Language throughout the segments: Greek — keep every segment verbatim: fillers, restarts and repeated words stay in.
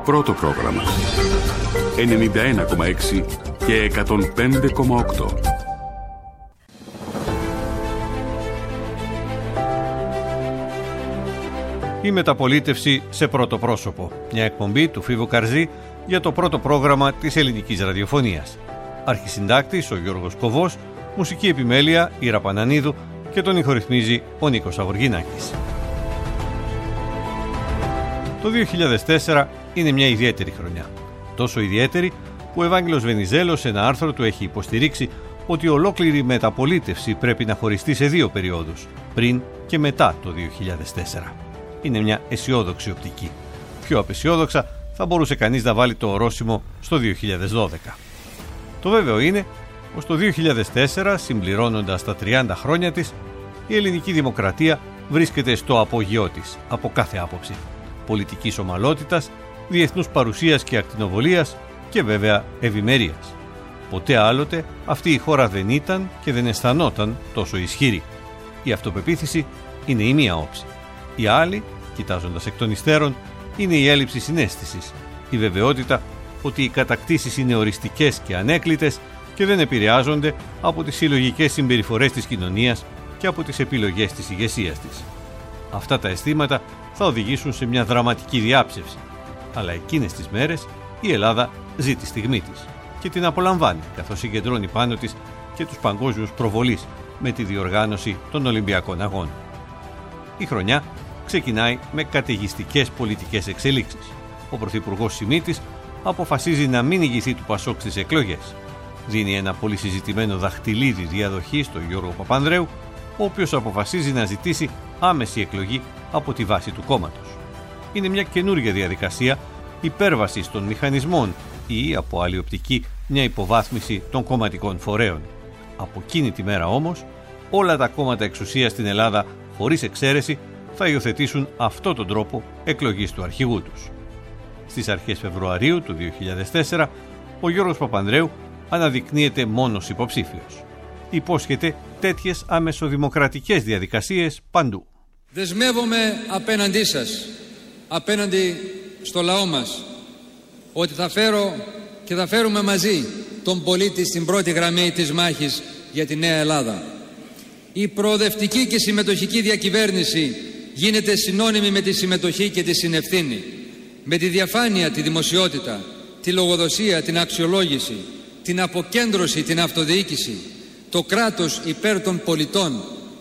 Πρώτο πρόγραμμα ενενήντα ένα κόμμα έξι και εκατόν πέντε κόμμα οκτώ. Η μεταπολίτευση σε πρώτο πρόσωπο. Μια εκπομπή του Φίβου Καρζή για το πρώτο πρόγραμμα της ελληνικής ραδιοφωνίας. Αρχισυντάκτης ο Γιώργος Κοβός, μουσική επιμέλεια η Ήρα Πανανίδου και τον ηχορυθμίζει ο Νίκος Αγοργινάκης. Το δύο χιλιάδες τέσσερα είναι μια ιδιαίτερη χρονιά. Τόσο ιδιαίτερη που ο Ευάγγελος Βενιζέλος σε ένα άρθρο του έχει υποστηρίξει ότι ολόκληρη μεταπολίτευση πρέπει να χωριστεί σε δύο περιόδους, πριν και μετά το δύο χιλιάδες τέσσερα. Είναι μια αισιόδοξη οπτική. Πιο απεσιόδοξα θα μπορούσε κανείς να βάλει το ορόσημο στο δύο χιλιάδες δώδεκα. Το βέβαιο είναι πως το δύο χιλιάδες τέσσερα, συμπληρώνοντας τα τριάντα χρόνια της, η ελληνική δημοκρατία βρίσκεται στο απόγειό της από κάθε άποψη. Πολιτικής ομαλότητας, διεθνούς παρουσίας και ακτινοβολίας και βέβαια ευημερίας. Ποτέ άλλοτε αυτή η χώρα δεν ήταν και δεν αισθανόταν τόσο ισχυρή. Η αυτοπεποίθηση είναι η μία όψη. Η άλλη, κοιτάζοντας εκ των υστέρων, είναι η έλλειψη συναίσθησης, η βεβαιότητα ότι οι κατακτήσεις είναι οριστικές και ανέκλητες και δεν επηρεάζονται από τις συλλογικές συμπεριφορές της κοινωνίας και από τις επιλογές της ηγεσίας της. Αυτά τα αισθήματα θα οδηγήσουν σε μια δραματική διάψευση, αλλά εκείνες τις μέρες η Ελλάδα ζει τη στιγμή της και την απολαμβάνει, καθώς συγκεντρώνει πάνω της και τους παγκόσμιους προβολείς με τη διοργάνωση των Ολυμπιακών Αγώνων. Η χρονιά ξεκινάει με καταιγιστικές πολιτικές εξελίξεις. Ο πρωθυπουργός Σιμίτης αποφασίζει να μην ηγηθεί του Πασόκ στις εκλογές. Δίνει ένα πολύ συζητημένο δαχτυλίδι διαδοχή στον Γιώργο Παπανδρέου, ο οποίος αποφασίζει να ζητήσει άμεση εκλογή από τη βάση του κόμματος. Είναι μια καινούργια διαδικασία υπέρβασης των μηχανισμών ή, από άλλη οπτική, μια υποβάθμιση των κομματικών φορέων. Από εκείνη τη μέρα όμως, όλα τα κόμματα εξουσίας στην Ελλάδα, χωρίς εξαίρεση, θα υιοθετήσουν αυτόν τον τρόπο εκλογής του αρχηγού τους. Στις αρχές Φεβρουαρίου του δύο χιλιάδες τέσσερα, ο Γιώργος Παπανδρέου αναδεικνύεται μόνος υποψήφιος. Υπόσχεται τέτοιες αμεσοδημοκρατικές διαδικασίες παντού. Δεσμεύομαι απέναντί σας, απέναντι στο λαό μας, ότι θα φέρω και θα φέρουμε μαζί τον πολίτη στην πρώτη γραμμή της μάχης για τη νέα Ελλάδα. Η προοδευτική και συμμετοχική διακυβέρνηση γίνεται συνώνυμη με τη συμμετοχή και τη συνευθύνη, με τη διαφάνεια, τη δημοσιότητα, τη λογοδοσία, την αξιολόγηση, την αποκέντρωση, την αυτοδιοίκηση, το κράτος υπέρ των πολιτών.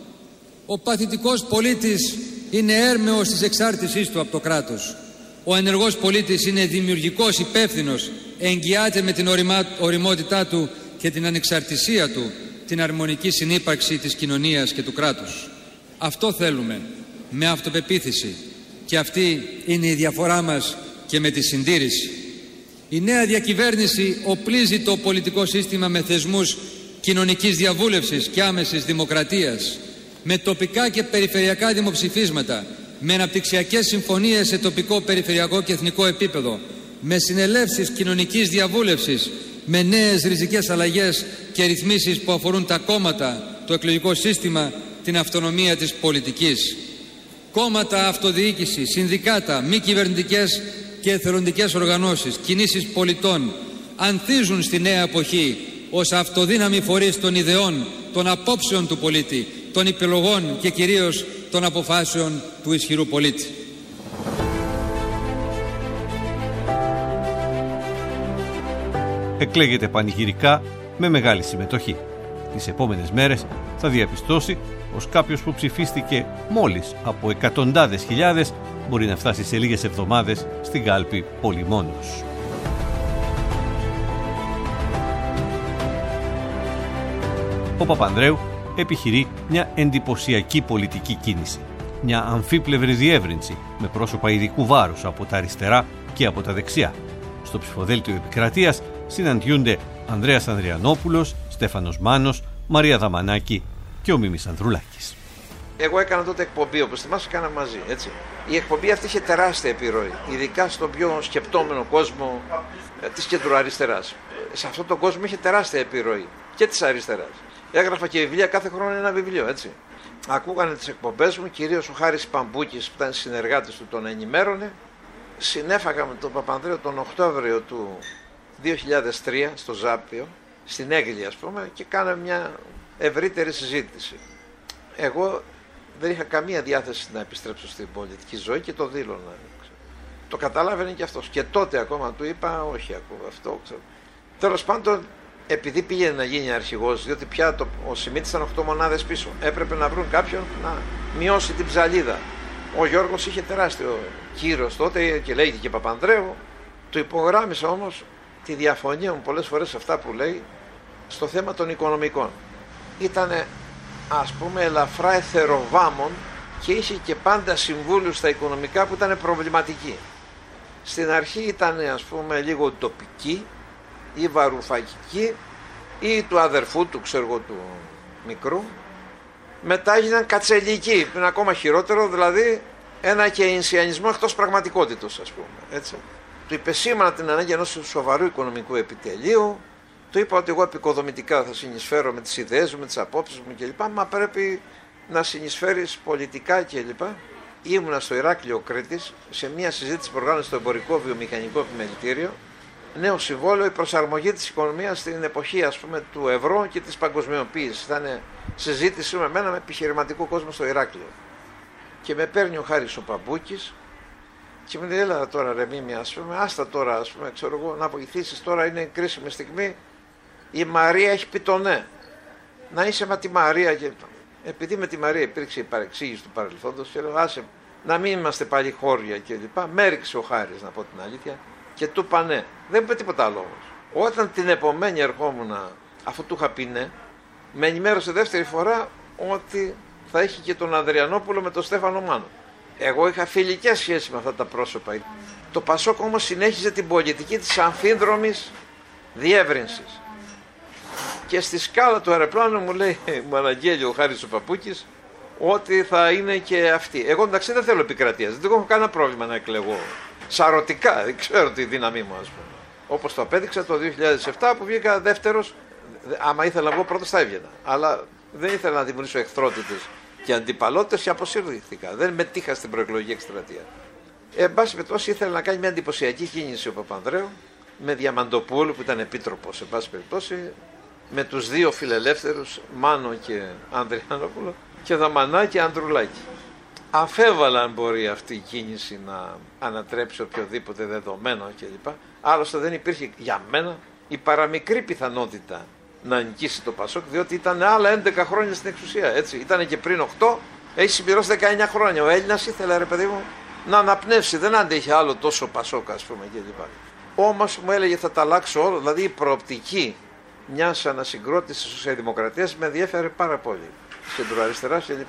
Ο παθητικός πολίτης είναι έρμεος της εξάρτησής του από το κράτος. Ο ενεργός πολίτης είναι δημιουργικός, υπεύθυνος, εγγυάται με την ωριμότητά του και την ανεξαρτησία του την αρμονική συνύπαρξη της κοινωνίας και του κράτους. Αυτό θέλουμε, με αυτοπεποίθηση, και αυτή είναι η διαφορά μας και με τη συντήρηση. Η νέα διακυβέρνηση οπλίζει το πολιτικό σύστημα με θεσμούς κοινωνικής διαβούλευσης και άμεσης δημοκρατίας, με τοπικά και περιφερειακά δημοψηφίσματα, με αναπτυξιακές συμφωνίες σε τοπικό, περιφερειακό και εθνικό επίπεδο, με συνελεύσεις κοινωνικής διαβούλευσης, με νέες ριζικές αλλαγές και ρυθμίσεις που αφορούν τα κόμματα, το εκλογικό σύστημα, την αυτονομία της πολιτικής. Κόμματα, αυτοδιοίκηση, συνδικάτα, μη κυβερνητικές και εθελοντικές οργανώσεις, κινήσεις πολιτών ανθίζουν στη νέα εποχή ως αυτοδύναμοι φορείς των ιδεών, των απόψεων του πολίτη, των επιλογών και κυρίως των αποφάσεων του ισχυρού πολίτη. Εκλέγεται πανηγυρικά με μεγάλη συμμετοχή. Τις επόμενες μέρες θα διαπιστώσει πως κάποιος που ψηφίστηκε μόλις από εκατοντάδες χιλιάδες μπορεί να φτάσει σε λίγες εβδομάδες στην κάλπη πολύ μόνος. Ο Παπανδρέου επιχειρεί μια εντυπωσιακή πολιτική κίνηση. Μια αμφίπλευρη διεύρυνση με πρόσωπα ειδικού βάρους από τα αριστερά και από τα δεξιά. Στο ψηφοδέλτιο επικρατείας συναντιούνται Ανδρέας Ανδριανόπουλος, Στέφανος Μάνος, Μαρία Δαμανάκη και ο Μίμης Ανδρουλάκης. Εγώ έκανα τότε εκπομπή, όπως θυμάσαι, κάνα μαζί, έτσι. Η εκπομπή αυτή είχε τεράστια επιρροή, ειδικά στον πιο σκεπτόμενο κόσμο ε, της κεντροαριστεράς. Σε αυτόν τον κόσμο είχε τεράστια επιρροή και της αριστεράς. Έγραφα και βιβλία, κάθε χρόνο ένα βιβλίο, έτσι. Ακούγανε τις εκπομπές μου, κυρίως ο Χάρης Παμπούκης, που ήταν συνεργάτης του, τον ενημέρωνε. συνέφαγα με τον Παπανδρέου τον Οκτώβριο του δύο χιλιάδες τρία στο Ζάπιο, στην Έγκλη ας πούμε, και κάναμε μια ευρύτερη συζήτηση. Εγώ δεν είχα καμία διάθεση να επιστρέψω στην πολιτική ζωή και το δήλωνα. Το καταλάβαινε και αυτός. Και τότε ακόμα του είπα, όχι ακούω αυτό. Ξέρω. Τέλος πάντων, επειδή πήγαινε να γίνει αρχηγός, διότι πια το, ο Σιμίτης ήταν οκτώ μονάδες πίσω, έπρεπε να βρουν κάποιον να μειώσει την ψαλίδα. Ο Γιώργος είχε τεράστιο κύρος τότε και λέγεται και Παπανδρέου. Του υπογράμμισα όμως τη διαφωνία μου πολλές φορές σε αυτά που λέει στο θέμα των οικονομικών. Ήτανε, ας πούμε, ελαφρά εθεροβάμων και είχε και πάντα συμβούλους στα οικονομικά που ήταν προβληματικοί. Στην αρχή ήταν, ας πούμε, λίγο τοπική ή βαρουφακική ή του αδερφού του, ξέρω εγώ, του μικρού. Μετά έγιναν κατσελικοί, που είναι ακόμα χειρότερο, δηλαδή ένα κεϊνσιανισμό εκτός πραγματικότητος, ας πούμε, έτσι. Του υπεσήμανα την ανάγκη ενός σοβαρού οικονομικού επιτελείου. Του είπα ότι εγώ επικοδομητικά θα συνεισφέρω με τις ιδέες μου, με τις απόψεις μου κλπ. Μα πρέπει να συνεισφέρεις πολιτικά κλπ. Ήμουνα στο Ηράκλειο Κρήτης σε μια συζήτηση που οργάνωσε στο Εμπορικό Βιομηχανικό Επιμελητήριο. Νέο συμβόλαιο, η προσαρμογή της οικονομίας στην εποχή, ας πούμε, του ευρώ και της παγκοσμιοποίησης. Ήταν συζήτηση με μένα με επιχειρηματικό κόσμο στο Ηράκλειο. Και με παίρνει ο Χάρης ο Παμπούκης και μου λέει, έλα τώρα ρε Μίμη, ας πούμε, άστα τώρα, ας πούμε, ξέρω εγώ, να βοηθήσεις, τώρα είναι κρίσιμη στιγμή. Η Μαρία έχει πει το ναι. Να είσαι με τη Μαρία. Και... επειδή με τη Μαρία υπήρξε η παρεξήγηση του παρελθόντος, και λέω, άσε, να μην είμαστε πάλι χώρια κλπ. Με έριξε ο Χάρης, να πω την αλήθεια, και του είπα ναι. Δεν είπε τίποτα άλλο όμως. Όταν την επομένη ερχόμουν, αφού του είχα πει ναι, με ενημέρωσε δεύτερη φορά ότι θα είχε και τον Ανδριανόπουλο με τον Στέφανο Μάνο. Εγώ είχα φιλικές σχέσεις με αυτά τα πρόσωπα. Το Πασόκ όμως συνέχιζε την πολιτική της αμφίδρομης διεύρυνσης. Και στη σκάλα του αεροπλάνου μου λέει, μου αναγγέλει ο Χάρης ο Παπούκης, ότι θα είναι και αυτή. Εγώ εντάξει δεν θέλω επικρατεία, δεν έχω κανένα πρόβλημα να εκλεγώ. Σαρωτικά, δεν ξέρω τη δύναμή μου, ας πούμε. Όπως το απέδειξα το δύο χιλιάδες επτά που βγήκα δεύτερος, άμα ήθελα εγώ πρώτος θα έβγαινα. Αλλά δεν ήθελα να δημιουργήσω εχθρότητες και αντιπαλότητες και αποσύρθηκα. Δεν μετήχα στην προεκλογική εκστρατεία. Ε, εν πάση περιπτώσει ήθελε να κάνει μια εντυπωσιακή κίνηση ο Παπανδρέου με Διαμαντοπούλου που ήταν επίτροπος, εν πάση περιπτώσει, με τους δύο φιλελεύθερους, Μάνο και Ανδριανόπουλο, και Δαμανά και Ανδρουλάκη. Αφέβαλα αν μπορεί αυτή η κίνηση να ανατρέψει οποιοδήποτε δεδομένο κλπ. Άλλωστε δεν υπήρχε για μένα η παραμικρή πιθανότητα να νικήσει το Πασόκ, διότι ήταν άλλα έντεκα χρόνια στην εξουσία. Έτσι. Ήταν και πριν οκτώ, έχει συμπληρώσει δεκαεννιά χρόνια. Ο Έλληνας ήθελε, ρε παιδί μου, να αναπνεύσει. Δεν άντεχε άλλο τόσο Πασόκ, ας πούμε, κλπ. Όμως μου έλεγε θα τα αλλάξω όλο, δηλαδή η προοπτική μιας ανασυγκρότησης της σοσιαλδημοκρατίας με ενδιέφερε πάρα πολύ. Κεντροαριστεράς κλπ.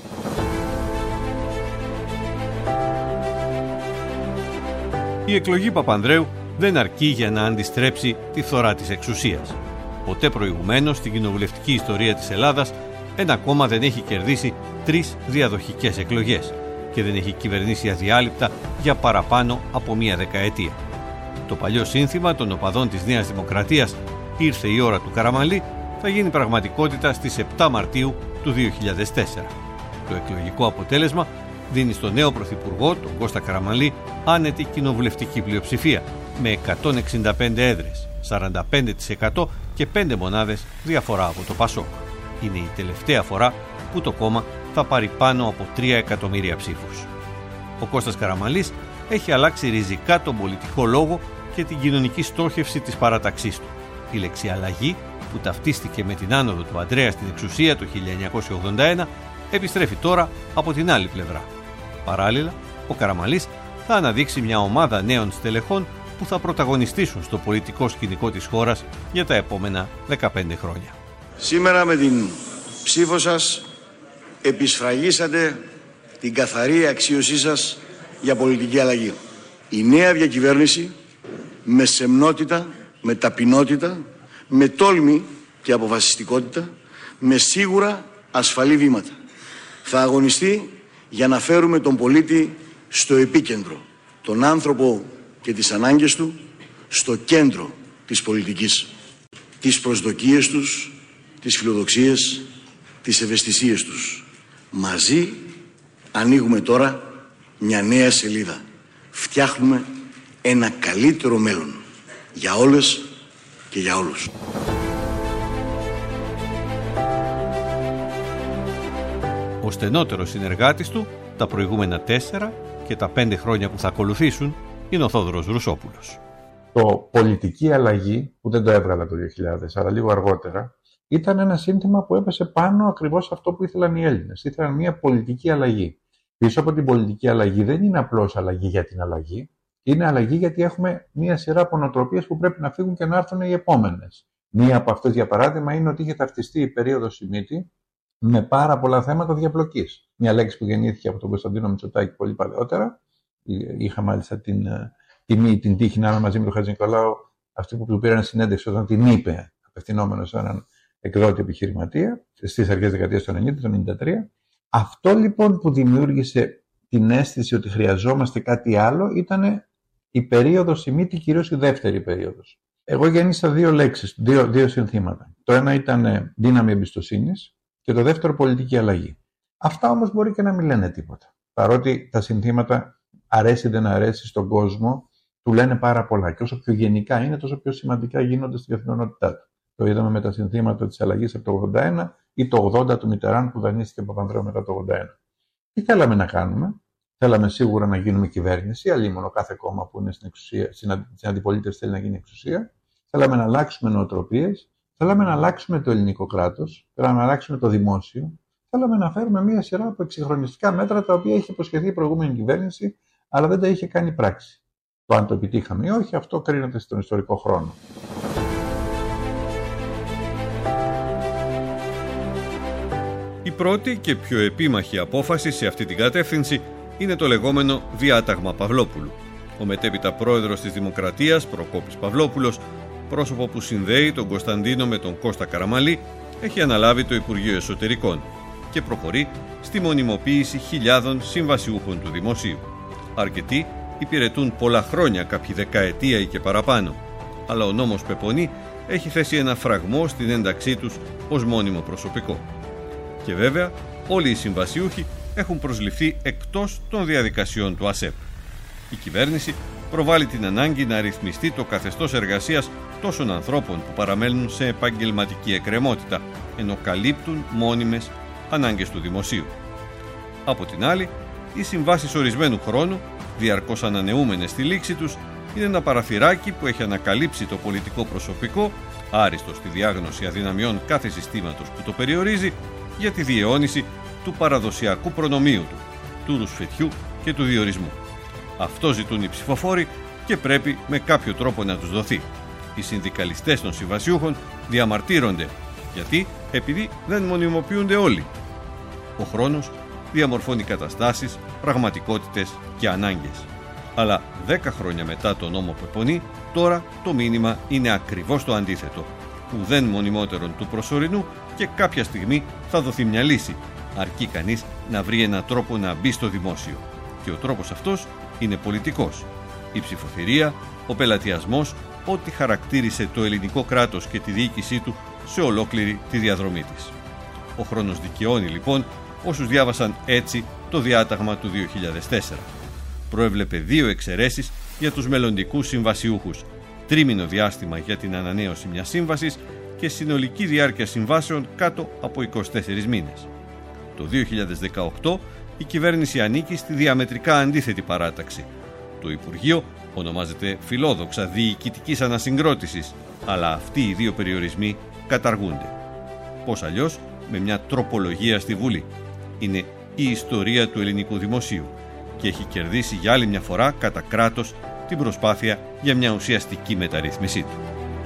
Η εκλογή Παπανδρέου δεν αρκεί για να αντιστρέψει τη φθορά της εξουσίας. Ποτέ προηγουμένως στην κοινοβουλευτική ιστορία της Ελλάδας ένα κόμμα δεν έχει κερδίσει τρεις διαδοχικές εκλογές και δεν έχει κυβερνήσει αδιάλειπτα για παραπάνω από μία δεκαετία. Το παλιό σύνθημα των οπαδών της Νέας Δημοκρατίας «Ήρθε η ώρα του Καραμανλή» θα γίνει πραγματικότητα στις επτά Μαρτίου του δύο χιλιάδες τέσσερα. Το εκλογικό αποτέλεσμα δίνει στον νέο πρωθυπουργό, τον Κώστα Καραμανλή, άνετη κοινοβουλευτική πλειοψηφία με εκατόν εξήντα πέντε έδρες, σαράντα πέντε τοις εκατό και πέντε μονάδες διαφορά από το Πασόκ. Είναι η τελευταία φορά που το κόμμα θα πάρει πάνω από τρία εκατομμύρια ψήφους. Ο Κώστας Καραμανλής έχει αλλάξει ριζικά τον πολιτικό λόγο και την κοινωνική στόχευση της παράταξής του. Η λέξη αλλαγή, που ταυτίστηκε με την άνοδο του Ανδρέα στην εξουσία το χίλια εννιακόσια ογδόντα ένα, επιστρέφει τώρα από την άλλη πλευρά. Παράλληλα, ο Καραμανλής θα αναδείξει μια ομάδα νέων στελεχών που θα πρωταγωνιστήσουν στο πολιτικό σκηνικό της χώρας για τα επόμενα δεκαπέντε χρόνια. Σήμερα με την ψήφο σας επισφραγίσατε την καθαρή αξίωσή σας για πολιτική αλλαγή. Η νέα διακυβέρνηση με σεμνότητα, με ταπεινότητα, με τόλμη και αποφασιστικότητα, με σίγουρα ασφαλή βήματα θα αγωνιστεί για να φέρουμε τον πολίτη στο επίκεντρο, τον άνθρωπο και τις ανάγκες του στο κέντρο της πολιτικής, τις προσδοκίες τους, τις φιλοδοξίες, τις ευαισθησίες τους. Μαζί ανοίγουμε τώρα μια νέα σελίδα. φτιάχνουμε ένα καλύτερο μέλλον για όλες και για όλους. Ο στενότερος συνεργάτης του τα προηγούμενα τέσσερα και τα πέντε χρόνια που θα ακολουθήσουν είναι ο Θόδωρος Ρουσόπουλος. Το πολιτική αλλαγή, που δεν το έβγαλα το δύο χιλιάδες, αλλά λίγο αργότερα, ήταν ένα σύνθημα που έπεσε πάνω ακριβώς αυτό που ήθελαν οι Έλληνες. Ήθελαν μια πολιτική αλλαγή. Πίσω από την πολιτική αλλαγή δεν είναι απλώς αλλαγή για την αλλαγή, είναι αλλαγή γιατί έχουμε μια σειρά από νοοτροπίες που πρέπει να φύγουν και να έρθουν οι επόμενες. Μία από αυτές, για παράδειγμα, είναι ότι είχε ταυτιστεί η περίοδος Σιμίτη με πάρα πολλά θέματα διαπλοκής. Μια λέξη που γεννήθηκε από τον Κωνσταντίνο Μητσοτάκη πολύ παλαιότερα. Είχα μάλιστα την τιμή, την τύχη να είμαι μαζί με τον Χατζη Νικολάου, αυτοί που του πήραν συνέντευξη όταν την είπε, απευθυνόμενος σε έναν εκδότη επιχειρηματία, στις αρχές δεκαετίας του ενενήντα, το ενενήντα τρία. Αυτό λοιπόν που δημιούργησε την αίσθηση ότι χρειαζόμαστε κάτι άλλο ήταν η περίοδος Σιμίτη, κυρίως η δεύτερη περίοδος. Εγώ γέννησα δύο λέξεις, δύο, δύο συνθήματα. Το ένα ήταν δύναμη εμπιστοσύνης και το δεύτερο πολιτική αλλαγή. Αυτά όμως μπορεί και να μην λένε τίποτα. Παρότι τα συνθήματα αρέσει δεν αρέσει στον κόσμο, του λένε πάρα πολλά. Και όσο πιο γενικά είναι, τόσο πιο σημαντικά γίνονται στην καθημερινότητά του. Το είδαμε με τα συνθήματα της αλλαγής από το ογδόντα ένα ή το ογδόντα του Μιτεράν που δανείστηκε ο Παπανδρέου μετά το ογδόντα ένα. Τι θέλαμε να κάνουμε? Θέλαμε σίγουρα να γίνουμε κυβέρνηση, αλλήμον κάθε κόμμα που είναι στην, εξουσία, στην αντιπολίτευση θέλει να γίνει εξουσία. Θέλαμε να αλλάξουμε νοοτροπίες, θέλαμε να αλλάξουμε το ελληνικό κράτος, θέλαμε να αλλάξουμε το δημόσιο, θέλαμε να φέρουμε μια σειρά από εξυγχρονιστικά μέτρα τα οποία είχε υποσχεθεί η προηγούμενη κυβέρνηση, αλλά δεν τα είχε κάνει πράξη. Το αν το επιτύχαμε ή όχι, αυτό κρίνεται στον ιστορικό χρόνο. Η πρώτη και πιο επίμαχη απόφαση σε αυτή την κατεύθυνση είναι το λεγόμενο διάταγμα Παυλόπουλου. Ο μετέπειτα πρόεδρος της Δημοκρατίας, Προκόπης Παυλόπουλος, πρόσωπο που συνδέει τον Κωνσταντίνο με τον Κώστα Καραμανλή, έχει αναλάβει το Υπουργείο Εσωτερικών και προχωρεί στη μονιμοποίηση χιλιάδων συμβασιούχων του δημοσίου. Αρκετοί υπηρετούν πολλά χρόνια, κάποιοι δεκαετία ή και παραπάνω, αλλά ο νόμος Πεπονί έχει θέσει ένα φραγμό στην ένταξή τους ως μόνιμο προσωπικό. Και βέβαια, όλοι οι συμβασιούχοι έχουν προσληφθεί εκτός των διαδικασιών του ΑΣΕΠ. Η κυβέρνηση προβάλλει την ανάγκη να ρυθμιστεί το καθεστώς εργασίας τόσων ανθρώπων που παραμένουν σε επαγγελματική εκκρεμότητα, ενώ καλύπτουν μόνιμες ανάγκες του δημοσίου. Από την άλλη, οι συμβάσεις ορισμένου χρόνου, διαρκώς ανανεούμενες στη λήξη τους, είναι ένα παραθυράκι που έχει ανακαλύψει το πολιτικό προσωπικό, άριστο στη διάγνωση αδυναμιών κάθε συστήματος που το περιορίζει, για τη διαιώνιση του παραδοσιακού προνομίου του, του ρουσφετιού και του διορισμού. Αυτό ζητούν οι ψηφοφόροι και πρέπει με κάποιο τρόπο να τους δοθεί. Οι συνδικαλιστές των συμβασιούχων διαμαρτύρονται, γιατί επειδή δεν μονιμοποιούνται όλοι. Ο χρόνος διαμορφώνει καταστάσεις, πραγματικότητες και ανάγκες. Αλλά δέκα χρόνια μετά τον νόμο Πεπονί, τώρα το μήνυμα είναι ακριβώς το αντίθετο. Ουδέν μονιμότερον του προσωρινού και κάποια στιγμή θα δοθεί μια λύση, αρκεί κανείς να βρει έναν τρόπο να μπει στο δημόσιο. Και ο τρόπος αυτός είναι πολιτικός. Η ψηφοθυρία, ο πελατειασμός, ό,τι χαρακτήρισε το ελληνικό κράτος και τη διοίκησή του σε ολόκληρη τη διαδρομή της. Ο χρόνος δικαιώνει λοιπόν όσους διάβασαν έτσι το διάταγμα του δύο χιλιάδες τέσσερα. Προέβλεπε δύο εξαιρέσεις για τους μελλοντικούς συμβασιούχους, τρίμηνο διάστημα για την ανανέωση μιας σύμβασης και συνολική διάρκεια συμβάσεων κάτω από είκοσι τέσσερις μήνες. Το δύο χιλιάδες δεκαοκτώ η κυβέρνηση ανήκει στη διαμετρικά αντίθετη παράταξη. Το Υπουργείο ονομάζεται φιλόδοξα διοικητικής ανασυγκρότησης, αλλά αυτοί οι δύο περιορισμοί καταργούνται. Πώς αλλιώς, με μια τροπολογία στη Βουλή. Είναι η ιστορία του ελληνικού δημοσίου και έχει κερδίσει για άλλη μια φορά κατά κράτος την προσπάθεια για μια ουσιαστική μεταρρύθμισή του.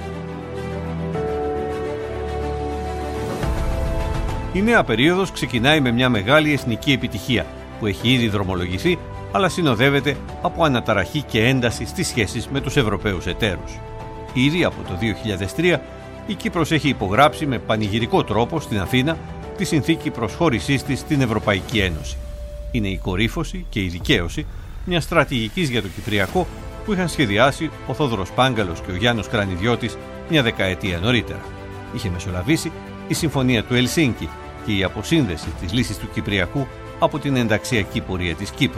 Η νέα περίοδος ξεκινάει με μια μεγάλη εθνική επιτυχία που έχει ήδη δρομολογηθεί, αλλά συνοδεύεται από αναταραχή και ένταση στις σχέσεις με τους Ευρωπαίους εταίρους. Ήδη από το δύο χιλιάδες τρία η Κύπρος έχει υπογράψει με πανηγυρικό τρόπο στην Αθήνα τη συνθήκη προσχώρησής της στην Ευρωπαϊκή Ένωση. Είναι η κορύφωση και η δικαίωση μιας στρατηγικής για το Κυπριακό που είχαν σχεδιάσει ο Θόδωρος Πάγκαλος και ο Γιάννος Κρανιδιώτης μια δεκαετία νωρίτερα. Είχε μεσολαβήσει η Συμφωνία του Ελσίνκι και η αποσύνδεση της λύσης του Κυπριακού από την ενταξιακή πορεία της Κύπρου,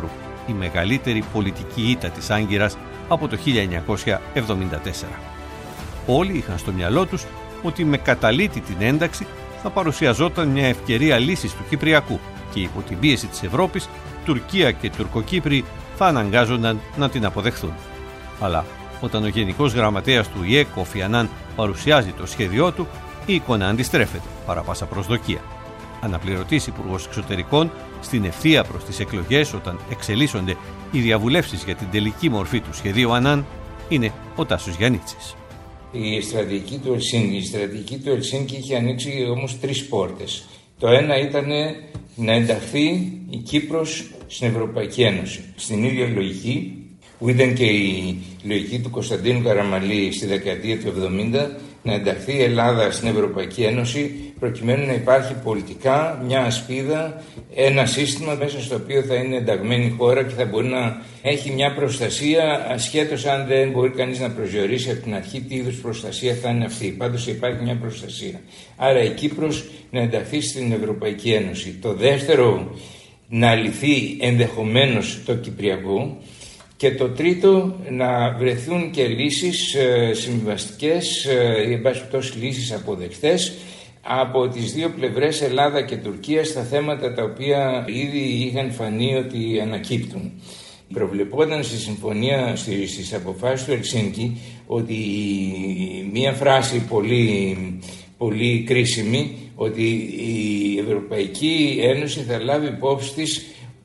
η μεγαλύτερη πολιτική ήττα της Άγκυρας από το χίλια εννιακόσια εβδομήντα τέσσερα. Όλοι είχαν στο μυαλό τους ότι με καταλήτη την ένταξη θα παρουσιαζόταν μια ευκαιρία λύσης του Κυπριακού και υπό την πίεση της Ευρώπης, Τουρκία και Τουρκοκύπροι θα αναγκάζονταν να την αποδεχθούν. Αλλά όταν ο Γενικός Γραμματέας του ΙΕ, Κόφι Ανάν, παρουσιάζει το σχέδιό του, η εικόνα αντιστρέφεται παρά πάσα προσδοκία. Αναπληρωτής Υπουργός Εξωτερικών, στην ευθεία προς τις εκλογές όταν εξελίσσονται οι διαβουλεύσεις για την τελική μορφή του σχεδίου Ανάν, είναι ο Τάσος Γιαννίτσης. Η στρατηγική του Ελσίνκη, η στρατηγική του Ελσίνκη είχε ανοίξει όμως τρεις πόρτες. Το ένα ήταν να ενταχθεί η Κύπρος στην Ευρωπαϊκή Ένωση. Στην ίδια λογική που ήταν και η λογική του Κωνσταντίνου Καραμανλή στη δεκαετία του εβδομήντα, να ενταχθεί η Ελλάδα στην Ευρωπαϊκή Ένωση προκειμένου να υπάρχει πολιτικά μια ασπίδα, ένα σύστημα μέσα στο οποίο θα είναι ενταγμένη η χώρα και θα μπορεί να έχει μια προστασία, ασχέτως αν δεν μπορεί κανείς να προσδιορίσει από την αρχή τι είδους προστασία θα είναι αυτή. Πάντως υπάρχει μια προστασία. Άρα η Κύπρος να ενταχθεί στην Ευρωπαϊκή Ένωση. Το δεύτερο, να λυθεί ενδεχομένως το Κυπριακό. Και το τρίτο, να βρεθούν και λύσεις ε, συμβιβαστικές ή εν πάση περιπτώσει λύσεις αποδεκτές από τις δύο πλευρές, Ελλάδα και Τουρκία, στα θέματα τα οποία ήδη είχαν φανεί ότι ανακύπτουν. Προβλεπόταν στη συμφωνία, στις αποφάσεις του Ελσίνκη, ότι μία φράση πολύ, πολύ κρίσιμη, ότι η Ευρωπαϊκή Ένωση θα λάβει υπόψη της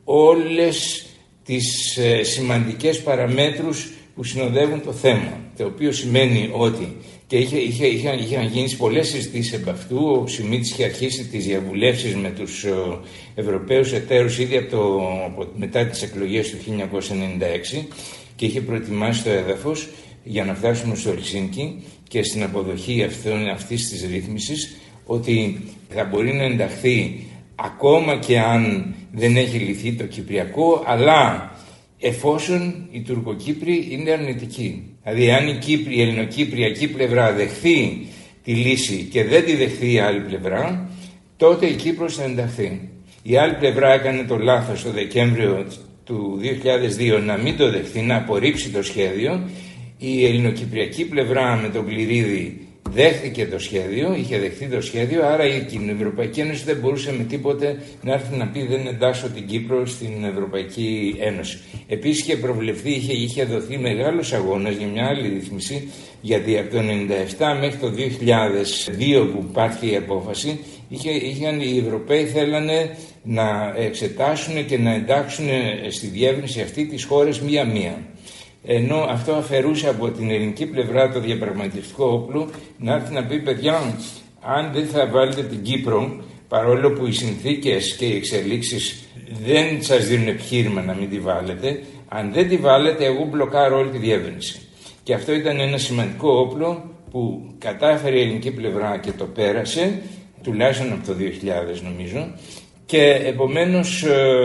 όλες τις ε, σημαντικές παραμέτρους που συνοδεύουν το θέμα, το οποίο σημαίνει ότι, και είχε, είχε, είχαν, είχαν γίνει πολλές συζητήσεις επ' αυτού, ο Σιμίτης είχε αρχίσει τις διαβουλεύσεις με τους ε, Ευρωπαίους εταίρους ήδη από το, από, μετά τις εκλογές του χίλια εννιακόσια ενενήντα έξι και είχε προετοιμάσει το έδαφος για να φτάσουμε στο Ελσίνκι και στην αποδοχή αυτών, αυτής της ρύθμισης, ότι θα μπορεί να ενταχθεί ακόμα και αν δεν έχει λυθεί το Κυπριακό, αλλά εφόσον οι Τουρκοκύπροι είναι αρνητικοί. Δηλαδή, αν η, Κύπρη, η ελληνοκυπριακή πλευρά δεχθεί τη λύση και δεν τη δεχθεί η άλλη πλευρά, τότε η Κύπρος θα ενταχθεί. Η άλλη πλευρά έκανε το λάθος το Δεκέμβριο του δύο χιλιάδες δύο να μην το δεχθεί, να απορρίψει το σχέδιο. Η ελληνοκυπριακή πλευρά με τον Κληρίδη δέχθηκε το σχέδιο, είχε δεχθεί το σχέδιο, άρα η Ευρωπαϊκή Ένωση δεν μπορούσε με τίποτε να έρθει να πει δεν εντάσσω την Κύπρο στην Ευρωπαϊκή Ένωση. Επίσης είχε προβλεφθεί, είχε, είχε δοθεί μεγάλος αγώνας για μια άλλη ρύθμιση, γιατί από το χίλια εννιακόσια ενενήντα επτά μέχρι το δύο χιλιάδες δύο που υπάρχει η απόφαση, είχε, είχαν, οι Ευρωπαίοι θέλανε να εξετάσουν και να εντάξουν στη διεύρυνση αυτή τις χώρες μία-μία. Ενώ αυτό αφαιρούσε από την ελληνική πλευρά το διαπραγματευτικό όπλο να έρθει να πει, παιδιά, αν δεν θα βάλετε την Κύπρο, παρόλο που οι συνθήκες και οι εξελίξεις δεν σας δίνουν επιχείρημα να μην τη βάλετε, αν δεν τη βάλετε, εγώ μπλοκάρω όλη τη διεύρυνση. Και αυτό ήταν ένα σημαντικό όπλο που κατάφερε η ελληνική πλευρά και το πέρασε, τουλάχιστον από το δύο χιλιάδες νομίζω, και επομένως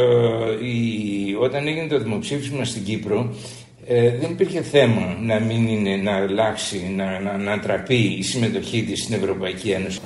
η, όταν έγινε το δημοψήφισμα στην Κύπρο, Ε, δεν υπήρχε θέμα να μην είναι, να αλλάξει, να, να, να τραπεί η συμμετοχή της στην Ευρωπαϊκή Ένωση.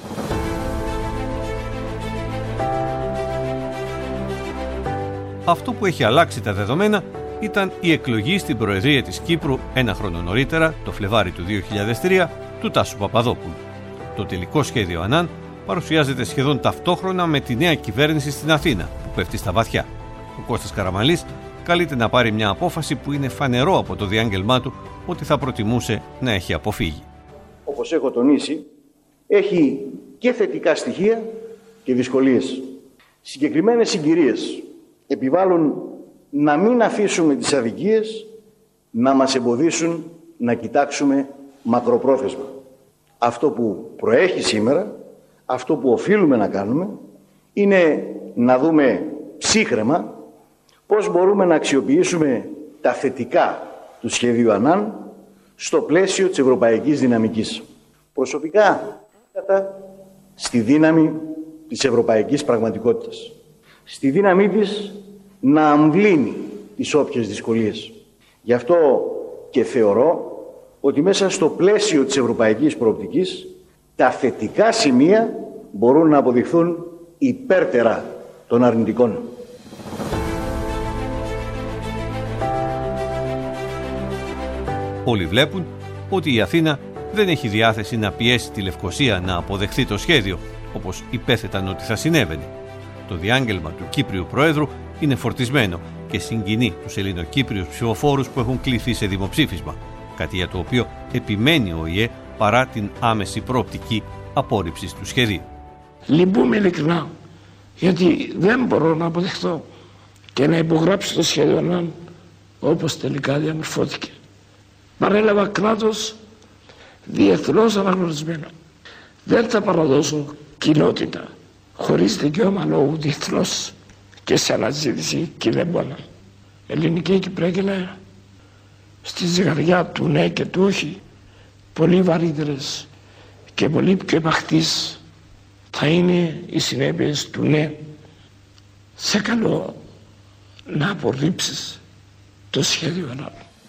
Αυτό που έχει αλλάξει τα δεδομένα ήταν η εκλογή στην Προεδρία της Κύπρου ένα χρόνο νωρίτερα, το Φλεβάρι του δύο χιλιάδες τρία, του Τάσου Παπαδόπουλου. Το τελικό σχέδιο Ανάν παρουσιάζεται σχεδόν ταυτόχρονα με τη νέα κυβέρνηση στην Αθήνα, που πέφτει στα βαθιά. Ο Κώστας Καραμανλής καλείται να πάρει μια απόφαση που είναι φανερό από το διάγγελμά του ότι θα προτιμούσε να έχει αποφύγει. Όπως έχω τονίσει, έχει και θετικά στοιχεία και δυσκολίες. Συγκεκριμένες συγκυρίες επιβάλλουν να μην αφήσουμε τις αδικίες να μας εμποδίσουν να κοιτάξουμε μακροπρόθεσμα. Αυτό που προέχει σήμερα, αυτό που οφείλουμε να κάνουμε, είναι να δούμε ψύχραιμα πώς μπορούμε να αξιοποιήσουμε τα θετικά του σχεδίου Ανάν στο πλαίσιο της ευρωπαϊκής δυναμικής. Προσωπικά, στη δύναμη της ευρωπαϊκής πραγματικότητας. Στη δύναμή της να αμβλύνει τις όποιες δυσκολίες. Γι' αυτό και θεωρώ ότι μέσα στο πλαίσιο της ευρωπαϊκής προοπτικής τα θετικά σημεία μπορούν να αποδειχθούν υπέρτερα των αρνητικών. Όλοι βλέπουν ότι η Αθήνα δεν έχει διάθεση να πιέσει τη Λευκοσία να αποδεχθεί το σχέδιο, όπως υπέθεταν ότι θα συνέβαινε. Το διάγγελμα του Κύπριου Προέδρου είναι φορτισμένο και συγκινεί τους Ελληνοκύπριους ψηφοφόρους που έχουν κληθεί σε δημοψήφισμα, κάτι για το οποίο επιμένει ο ΙΕ παρά την άμεση προοπτική απόρριψης του σχεδίου. Λυπούμε ειλικρινά, γιατί δεν μπορώ να αποδεχτώ και να υπογράψω το σχέδιο ΑΝΑΝ όπως τελικά διαμορφώθηκε. Παρέλαβα κράτος διεθνώς αναγνωρισμένο. Δεν θα παραδώσω κοινότητα χωρίς δικαίωμα λόγου διεθνώς και σε αναζήτηση κυλέμπονα. Ελληνική Κυπρέκυλα στη ζυγαριά του ναι και του όχι, πολύ βαρύτερες και πολύ πιο επαχθείς θα είναι οι συνέπειες του ναι. Σε καλώ να απορρίψεις το σχέδιο ΑΝΑΝ.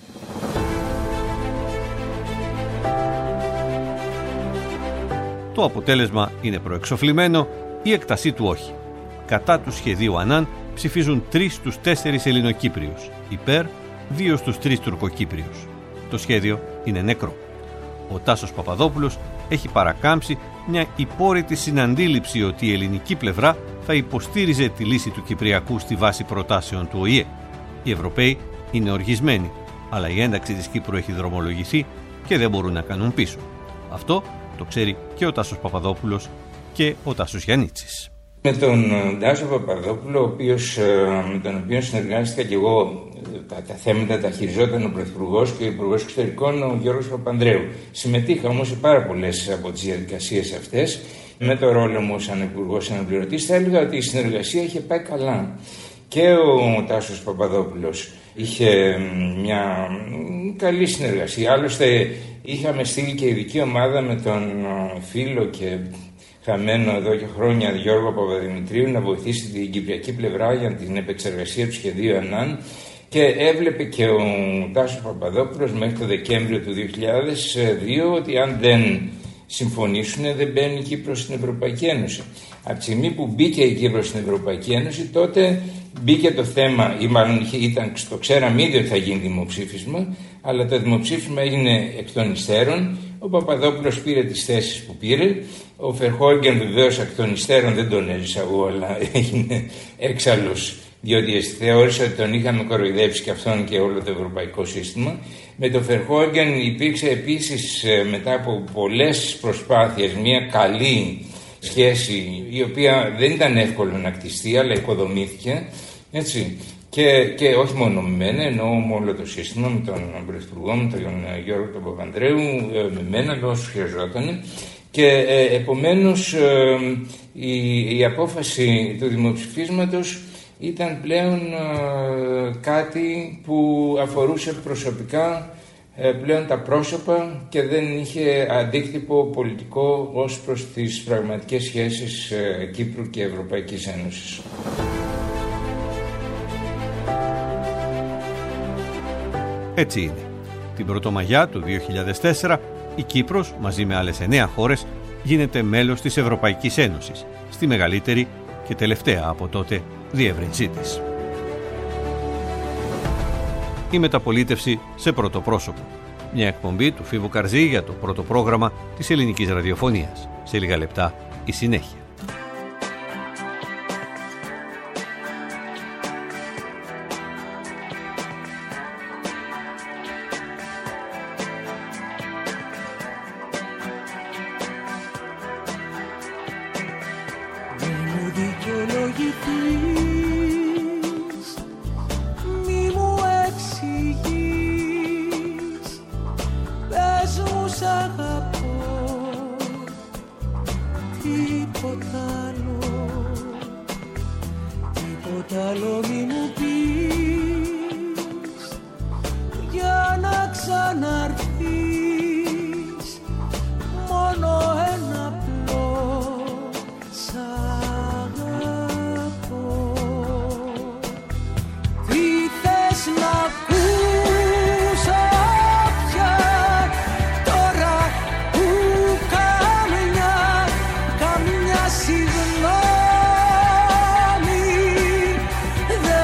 Το αποτέλεσμα είναι προεξοφλημένο, η έκτασή του όχι. Κατά του σχεδίου ΑΝΑΝ ψηφίζουν τρεις στους τέσσερις Ελληνοκύπριους, υπέρ δύο στους τρεις Τουρκοκύπριους. Το σχέδιο είναι νεκρό. Ο Τάσος Παπαδόπουλος έχει παρακάμψει μια υπόρρητη συναντήληψη ότι η ελληνική πλευρά θα υποστήριζε τη λύση του Κυπριακού στη βάση προτάσεων του Ο Η Ε. Οι Ευρωπαίοι είναι οργισμένοι, αλλά η ένταξη της Κύπρου έχει δρομολογηθεί και δεν μπορούν να κάνουν πίσω. Αυτό το ξέρει και ο Τάσος Παπαδόπουλος και ο Τάσος Γιαννίτσης. Με τον Τάσο Παπαδόπουλο, ο οποίος, με τον οποίο συνεργάστηκα και εγώ, τα, τα θέματα τα χειριζόταν ο Πρωθυπουργός και ο Υπουργός Εξωτερικών, ο Γιώργος Παπανδρέου. Συμμετείχα όμως σε πάρα πολλές από τις διαδικασίες αυτές. Με το ρόλο μου σαν Υπουργός Αναπληρωτής, θα έλεγα ότι η συνεργασία είχε πάει καλά. Και ο Τάσος Παπαδόπουλος είχε μια καλή συνεργασία. Άλλωστε, είχαμε στείλει και ειδική ομάδα με τον φίλο και χαμένο εδώ και χρόνια Γιώργο Παπαδημητρίου να βοηθήσει την κυπριακή πλευρά για την επεξεργασία του σχεδίου ΑΝΑΝ, και έβλεπε και ο Τάσος Παπαδόπουλος μέχρι το Δεκέμβριο του δύο χιλιάδες δύο ότι αν δεν συμφωνήσουν δεν μπαίνει η Κύπρος στην Ευρωπαϊκή Ένωση. Από τη στιγμή που μπήκε η Κύπρος στην Ευρωπαϊκή Ένωση, τότε μπήκε το θέμα, ή μάλλον ήταν, το ξέραμε ήδη ότι θα γίνει δημοψήφισμα, αλλά το δημοψήφισμα έγινε εκ των υστέρων. Ο Παπαδόπουλος πήρε τις θέσεις που πήρε. Ο Φερχόγγεν βεβαίως εκ των υστέρων δεν τον έζησα εγώ, αλλά έγινε έξαλλος, διότι θεώρησα ότι τον είχαμε κοροϊδέψει και αυτόν και όλο το ευρωπαϊκό σύστημα. Με τον Φερχόγγεν υπήρξε επίσης, μετά από πολλές προσπάθειες, μια καλή σχέση, η οποία δεν ήταν εύκολο να κτιστεί, αλλά οικοδομήθηκε, έτσι. Και, και όχι μόνο με μένα, εννοώ με όλο το σύστημα, με τον Πρωθυπουργό, με τον Γιώργο τον Παπανδρέου, με μένα, με όσους χρειαζόταν. Και ε, επομένως ε, η, η απόφαση του δημοψηφίσματος ήταν πλέον ε, κάτι που αφορούσε προσωπικά ε, πλέον τα πρόσωπα και δεν είχε αντίκτυπο πολιτικό ως προς τις πραγματικές σχέσεις ε, Κύπρου και Ευρωπαϊκής Ένωσης. Έτσι είναι. Την Πρωτομαγιά του δύο χιλιάδες τέσσερα η Κύπρος, μαζί με άλλες εννέα χώρες, γίνεται μέλος της Ευρωπαϊκής Ένωσης, στη μεγαλύτερη και τελευταία από τότε διεύρυνσή της. Η μεταπολίτευση σε πρώτο πρόσωπο. Μια εκπομπή του Φίβου Καρζή για το πρώτο πρόγραμμα της ελληνικής ραδιοφωνίας. Σε λίγα λεπτά η συνέχεια. Συγγνώμη,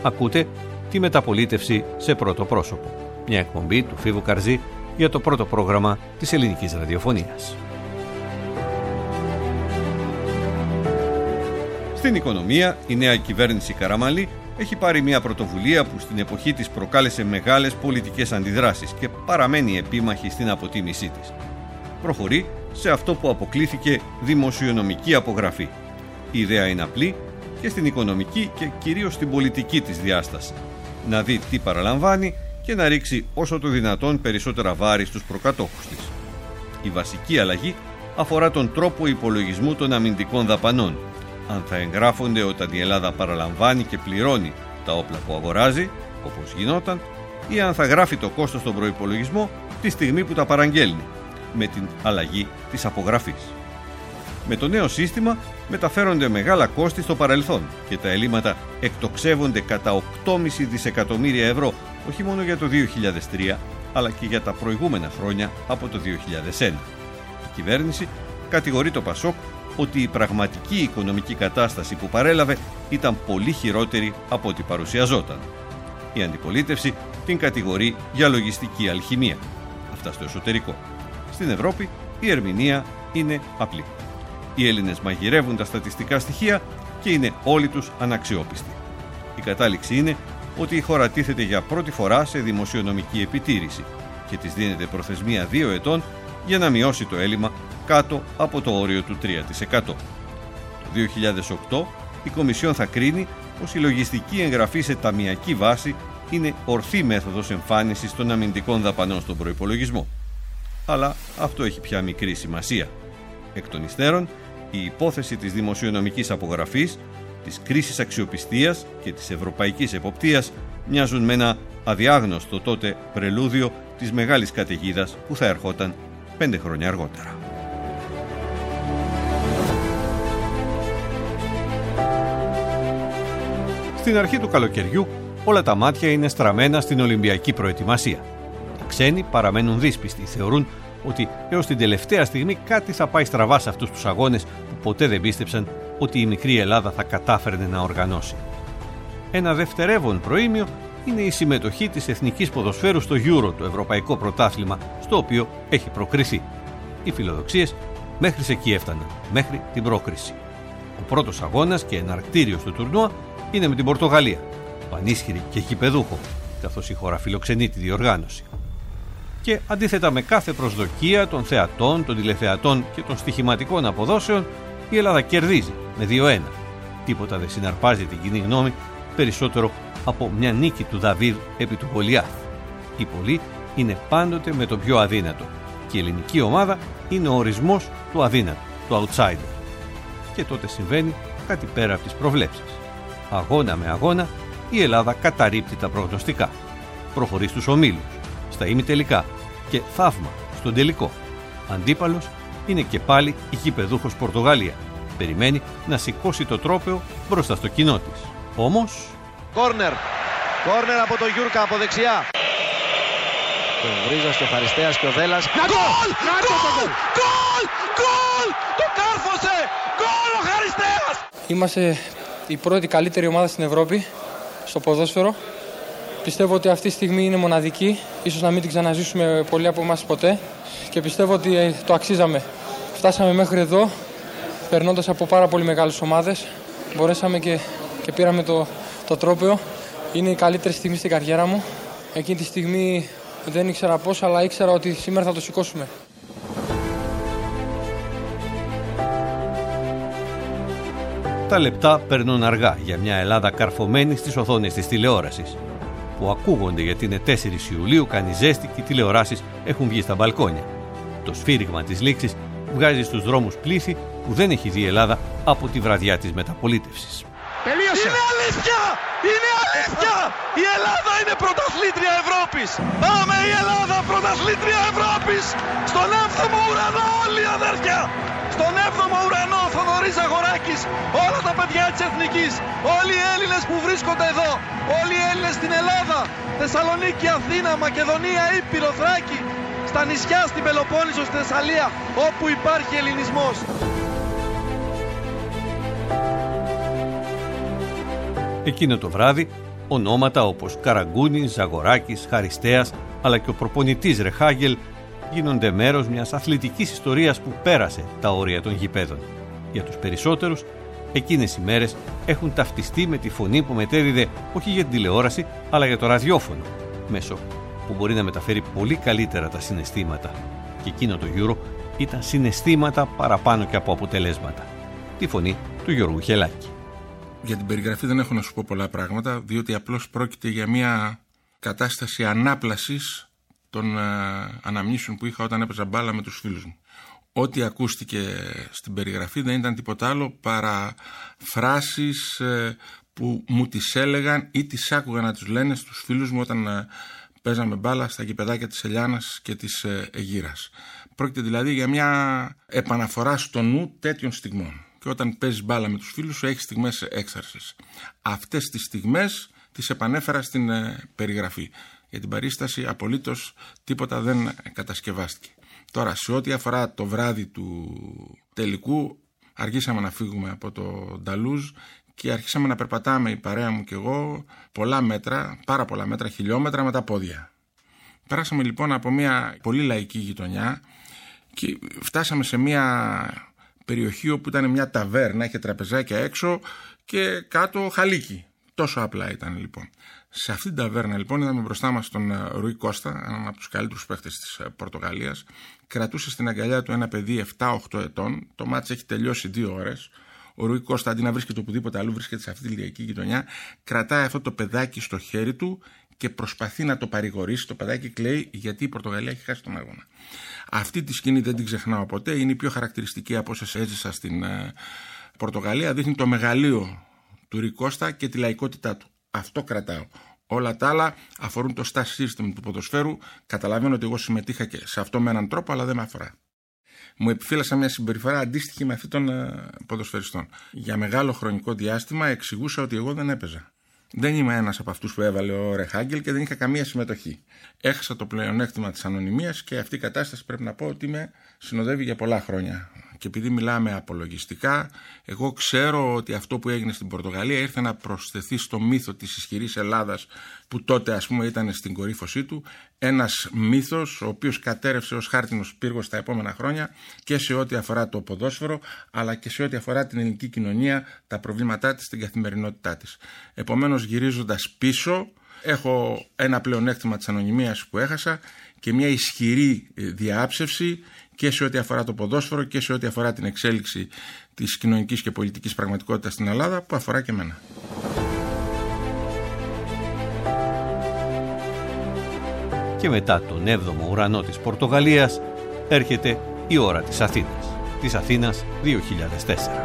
Ακούτε τη μεταπολίτευση σε πρώτο πρόσωπο. Μια εκπομπή του Φίβου Καρζή για το πρώτο πρόγραμμα της ελληνικής ραδιοφωνίας. Στην οικονομία, η νέα κυβέρνηση Καραμανλή έχει πάρει μια πρωτοβουλία που στην εποχή της προκάλεσε μεγάλες πολιτικές αντιδράσεις και παραμένει επίμαχη στην αποτίμησή της. Προχωρεί σε αυτό που αποκλήθηκε δημοσιονομική απογραφή. Η ιδέα είναι απλή και στην οικονομική και κυρίως στην πολιτική της διάσταση. Να δει τι παραλαμβάνει και να ρίξει όσο το δυνατόν περισσότερα βάρη στους προκατόχους της. Η βασική αλλαγή αφορά τον τρόπο υπολογισμού των αμυντικών δαπανών. Αν θα εγγράφονται όταν η Ελλάδα παραλαμβάνει και πληρώνει τα όπλα που αγοράζει, όπως γινόταν, ή αν θα γράφει το κόστος στον προϋπολογισμό τη στιγμή που τα παραγγέλνει, με την αλλαγή της απογραφής. Με το νέο σύστημα μεταφέρονται μεγάλα κόστη στο παρελθόν και τα ελλείμματα εκτοξεύονται κατά οκτώ κόμμα πέντε δισεκατομμύρια ευρώ, όχι μόνο για το δύο χιλιάδες τρία, αλλά και για τα προηγούμενα χρόνια από το δύο χιλιάδες ένα. Η κυβέρνηση κατηγορεί το Πασόκ ότι η πραγματική οικονομική κατάσταση που παρέλαβε ήταν πολύ χειρότερη από ό,τι παρουσιαζόταν. Η αντιπολίτευση την κατηγορεί για λογιστική αλχημία. Αυτά στο εσωτερικό. Στην Ευρώπη η ερμηνεία είναι απλή. Οι Έλληνες μαγειρεύουν τα στατιστικά στοιχεία και είναι όλοι τους αναξιόπιστοι. Η κατάληξη είναι ότι η χώρα τίθεται για πρώτη φορά σε δημοσιονομική επιτήρηση και της δίνεται προθεσμία δύο ετών για να μειώσει το έλλειμμα κάτω από το όριο του τρία τοις εκατό. Το δύο χιλιάδες οκτώ η Κομισιόν θα κρίνει πως η λογιστική εγγραφή σε ταμειακή βάση είναι ορθή μέθοδος εμφάνισης των αμυντικών δαπανών στον προϋπολογισμό. Αλλά αυτό έχει πια μικρή σημασία. Εκ των υστέρων, η υπόθεση της δημοσιονομικής απογραφής, της κρίσης αξιοπιστίας και της ευρωπαϊκής εποπτείας μοιάζουν με ένα αδιάγνωστο τότε πρελούδιο της μεγάλης καταιγίδας που θα ερχόταν πέντε χρόνια αργότερα. Στην αρχή του καλοκαιριού όλα τα μάτια είναι στραμμένα στην Ολυμπιακή προετοιμασία. Οι ξένοι παραμένουν δύσπιστοι, θεωρούν ότι έως την τελευταία στιγμή κάτι θα πάει στραβά σε αυτούς τους αγώνες που ποτέ δεν πίστεψαν ότι η μικρή Ελλάδα θα κατάφερνε να οργανώσει. Ένα δευτερεύον προήμιο είναι η συμμετοχή της εθνικής ποδοσφαίρου στο Euro, το ευρωπαϊκό πρωτάθλημα, στο οποίο έχει προκριθεί. Οι φιλοδοξίες μέχρι εκεί έφταναν, μέχρι την πρόκριση. Ο πρώτος αγώνας και εναρκτήριος του τουρνουά είναι με την Πορτογαλία, πανίσχυρη και γηπεδούχο, καθώς η χώρα φιλοξενεί τη διοργάνωση. Και αντίθετα με κάθε προσδοκία των θεατών, των τηλεθεατών και των στοιχηματικών αποδόσεων, η Ελλάδα κερδίζει με δύο ένα. Τίποτα δεν συναρπάζει την κοινή γνώμη περισσότερο από μια νίκη του Δαβίδ επί του Γολιάθ. Οι πολλοί είναι πάντοτε με το πιο αδύνατο και η ελληνική ομάδα είναι ο ορισμός του αδύνατου, του outsider. Και τότε συμβαίνει κάτι πέρα από τις προβλέψεις. Αγώνα με αγώνα η Ελλάδα καταρρίπτει τα προγνωστικά. Προχωρεί στους ομίλους, στα ημιτελικά και θαύμα στον τελικό. Αντίπαλος είναι και πάλι η γηπεδούχος Πορτογαλία. Περιμένει να σηκώσει το τρόπαιο μπροστά στο κοινό της. Όμως... Κόρνερ. Κόρνερ από τον Γιούρκα από δεξιά. Το Βρίζας και ο Χαριστέας και ο Δέλλας. Γκολ! Γκολ! Γκολ! Γκολ! Το κάρφωσε! Γκολ ο Χαριστέας! Είμαστε η πρώτη καλύτερη ομάδα στην Ευρώπη στο ποδόσφαιρο. Πιστεύω ότι αυτή τη στιγμή είναι μοναδική. Ίσως να μην την ξαναζήσουμε πολλοί από εμάς ποτέ. Και πιστεύω ότι το αξίζαμε. Φτάσαμε μέχρι εδώ, περνώντας από πάρα πολύ μεγάλες ομάδες. Μπορέσαμε και, και πήραμε το, το τρόπαιο. Είναι η καλύτερη στιγμή στην καριέρα μου. Εκείνη τη στιγμή δεν ήξερα πώς, αλλά ήξερα ότι σήμερα θα το σηκώσουμε. Τα λεπτά περνούν αργά για μια Ελλάδα καρφωμένη στις οθόνες της τηλεόρασης, που ακούγονται γιατί είναι τέσσερις Ιουλίου, κάνει ζέστη και οι τηλεοράσεις έχουν βγει στα μπαλκόνια. Το σφύριγμα της λήξης βγάζει στους δρόμους πλήθη που δεν έχει δει η Ελλάδα από τη βραδιά της μεταπολίτευσης. Τελείωσε! Είναι αλήθεια! Είναι αλήθεια! Η Ελλάδα είναι πρωταθλήτρια Ευρώπης! Πάμε η Ελλάδα πρωταθλήτρια Ευρώπης! Στον έβδομο ουρανό όλοι αδέρφια! Στον έβδομο ουρανό Θοδωρής Ζαγοράκης, όλα τα παιδιά της Εθνικής, όλοι οι Έλληνες που βρίσκονται εδώ, όλοι οι Έλληνες στην Ελλάδα, Θεσσαλονίκη, Αθήνα, Μακεδονία, Ήπειρο, Θράκη, στα νησιά, στην Πελοπόννησο, στη Θεσσαλία, όπου υπάρχει ελληνισμός. Εκείνο το βράδυ Ονόματα όπως Καραγκούνης, Ζαγοράκης, Χαριστέας, αλλά και ο προπονητής Ρεχάγγελ γίνονται μέρος μιας αθλητικής ιστορίας που πέρασε τα όρια των γηπέδων. Για τους περισσότερους, εκείνες οι μέρες έχουν ταυτιστεί με τη φωνή που μετέδιδε όχι για την τηλεόραση, αλλά για το ραδιόφωνο, μέσω που μπορεί να μεταφέρει πολύ καλύτερα τα συναισθήματα. Και εκείνο το Euro ήταν συναισθήματα παραπάνω και από αποτελέσματα. Τη φωνή του Γιώργου Χελάκη. Για την περιγραφή δεν έχω να σου πω πολλά πράγματα, διότι απλώς πρόκειται για μια κατάσταση ανάπλασης των ε, αναμνήσεων που είχα όταν έπαιζα μπάλα με τους φίλους μου. Ό,τι ακούστηκε στην περιγραφή δεν ήταν τίποτα άλλο παρά φράσεις ε, που μου τις έλεγαν ή τις άκουγα να τους λένε στους φίλους μου όταν ε, παίζαμε μπάλα στα γηπεδάκια της Ελιάνας και της ε, Αιγύρας. Πρόκειται δηλαδή για μια επαναφορά στο νου τέτοιων στιγμών. Και όταν παίζεις μπάλα με τους φίλους σου έχεις στιγμές έξαρσης. Αυτές τις στιγμές τις επανέφερα στην ε, περιγραφή. Για την παρίσταση απολύτως τίποτα δεν κατασκευάστηκε. Τώρα, σε ό,τι αφορά το βράδυ του τελικού, αργήσαμε να φύγουμε από το Νταλούζ και αρχίσαμε να περπατάμε η παρέα μου και εγώ πολλά μέτρα, πάρα πολλά μέτρα, χιλιόμετρα με τα πόδια. Πέρασαμε λοιπόν από μια πολύ λαϊκή γειτονιά και φτάσαμε σε μια περιοχή όπου ήταν μια ταβέρνα, είχε τραπεζάκια έξω και κάτω χαλίκι. Τόσο απλά ήταν λοιπόν. Σε αυτή την ταβέρνα λοιπόν είδαμε μπροστά μας τον Ρουί Κώστα, έναν από τους καλύτερους παίχτες της Πορτογαλίας. Κρατούσε στην αγκαλιά του ένα παιδί επτά οκτώ ετών. Το μάτς έχει τελειώσει δύο ώρες. Ο Ρουί Κώστα αντί να βρίσκεται οπουδήποτε αλλού, βρίσκεται σε αυτή τη λαϊκή γειτονιά. Κρατάει αυτό το παιδάκι στο χέρι του και προσπαθεί να το παρηγορήσει. Το παιδάκι κλαίει γιατί η Πορτογαλία έχει χάσει τον αγώνα. Αυτή τη σκηνή δεν την ξεχνάω ποτέ. Είναι η πιο χαρακτηριστική από όσες έζησα στην Πορτογαλία. Δείχνει το μεγαλείο του Ρουί Κώστα και τη λαϊκότητά του. Αυτό κρατάω. Όλα τα άλλα αφορούν το star system του ποδοσφαίρου. Καταλαβαίνω ότι εγώ συμμετείχα και σε αυτό με έναν τρόπο, αλλά δεν με αφορά. Μου επιφύλασα μια συμπεριφορά αντίστοιχη με αυτή των uh, ποδοσφαιριστών. Για μεγάλο χρονικό διάστημα εξηγούσα ότι εγώ δεν έπαιζα. Δεν είμαι ένας από αυτούς που έβαλε ο Ρεχάγγελ και δεν είχα καμία συμμετοχή. Έχασα το πλεονέκτημα της ανωνυμίας και αυτή η κατάσταση πρέπει να πω ότι με συνοδεύει για πολλά χρόνια. Και επειδή μιλάμε απολογιστικά, εγώ ξέρω ότι αυτό που έγινε στην Πορτογαλία ήρθε να προσθεθεί στο μύθο της ισχυρής Ελλάδας που τότε ας πούμε ήταν στην κορύφωσή του, ένας μύθος ο οποίος κατέρευσε ως χάρτινος πύργος τα επόμενα χρόνια και σε ό,τι αφορά το ποδόσφαιρο αλλά και σε ό,τι αφορά την ελληνική κοινωνία, τα προβλήματά της, την καθημερινότητά της. Επομένως, γυρίζοντας πίσω, έχω ένα πλεονέκτημα της ανωνυμίας που έχασα και μια ισχυρή διάψευση και σε ό,τι αφορά το ποδόσφαιρο και σε ό,τι αφορά την εξέλιξη της κοινωνικής και πολιτικής πραγματικότητας στην Ελλάδα που αφορά και εμένα. Και μετά τον έβδομο ουρανό της Πορτογαλίας έρχεται η ώρα της Αθήνας. Της Αθήνας δύο χιλιάδες τέσσερα.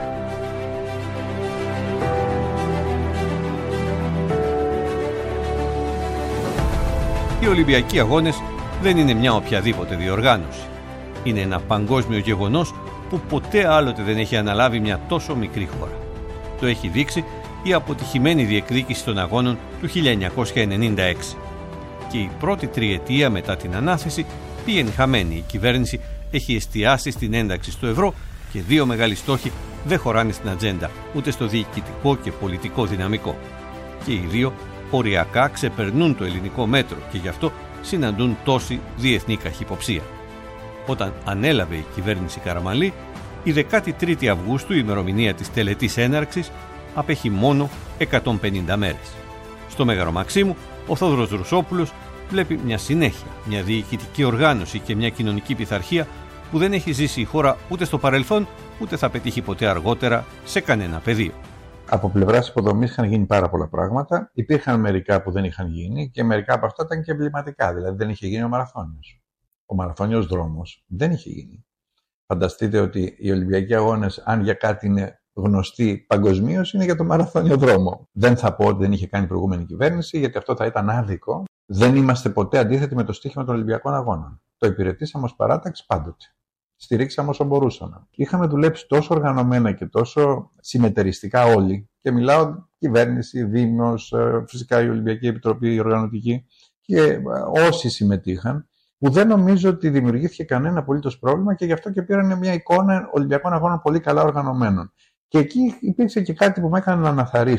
Οι Ολυμπιακοί Αγώνες δεν είναι μια οποιαδήποτε διοργάνωση. Είναι ένα παγκόσμιο γεγονός που ποτέ άλλοτε δεν έχει αναλάβει μια τόσο μικρή χώρα. Το έχει δείξει η αποτυχημένη διεκδίκηση των αγώνων του χίλια εννιακόσια ενενήντα έξι. Και η πρώτη τριετία μετά την ανάθεση πήγαινε χαμένη. Η κυβέρνηση έχει εστιάσει στην ένταξη στο ευρώ και δύο μεγάλοι στόχοι δεν χωράνε στην ατζέντα, ούτε στο διοικητικό και πολιτικό δυναμικό. Και οι δύο οριακά ξεπερνούν το ελληνικό μέτρο και γι' αυτό συναντούν τόση διεθνή καχυποψία. Όταν ανέλαβε η κυβέρνηση Καραμανλή, η δεκάτη τρίτη Αυγούστου, η ημερομηνία της τελετής έναρξης, απέχει μόνο εκατόν πενήντα μέρες. Στο Μέγαρο Μαξίμου, ο Θόδωρος Ρουσόπουλος βλέπει μια συνέχεια, μια διοικητική οργάνωση και μια κοινωνική πειθαρχία που δεν έχει ζήσει η χώρα ούτε στο παρελθόν, ούτε θα πετύχει ποτέ αργότερα σε κανένα πεδίο. Από πλευράς υποδομής είχαν γίνει πάρα πολλά πράγματα. Υπήρχαν μερικά που δεν είχαν γίνει και μερικά από αυτά ήταν και εμβληματικά. Δηλαδή δεν είχε γίνει ο μαραθώνιος. Ο μαραθώνιος δρόμος δεν είχε γίνει. Φανταστείτε ότι οι Ολυμπιακοί Αγώνες, αν για κάτι είναι γνωστοί παγκοσμίως, είναι για το μαραθώνιο δρόμο. Δεν θα πω ότι δεν είχε κάνει η προηγούμενη κυβέρνηση, γιατί αυτό θα ήταν άδικο. Δεν είμαστε ποτέ αντίθετοι με το στίχημα των Ολυμπιακών Αγώνων. Το υπηρετήσαμε ως παράταξη πάντοτε. Στηρίξαμε όσο μπορούσαμε. Είχαμε δουλέψει τόσο οργανωμένα και τόσο συμμετεριστικά όλοι, και μιλάω κυβέρνηση, Δήμος, φυσικά η Ολυμπιακή Επιτροπή, η οργανωτική και όσοι συμμετείχαν, που δεν νομίζω ότι δημιουργήθηκε κανένα απολύτως πρόβλημα και γι' αυτό και πήραν μια εικόνα Ολυμπιακών Αγώνων πολύ καλά οργανωμένων. Και εκεί υπήρξε και κάτι που με έκανε να αναθαρρήσω.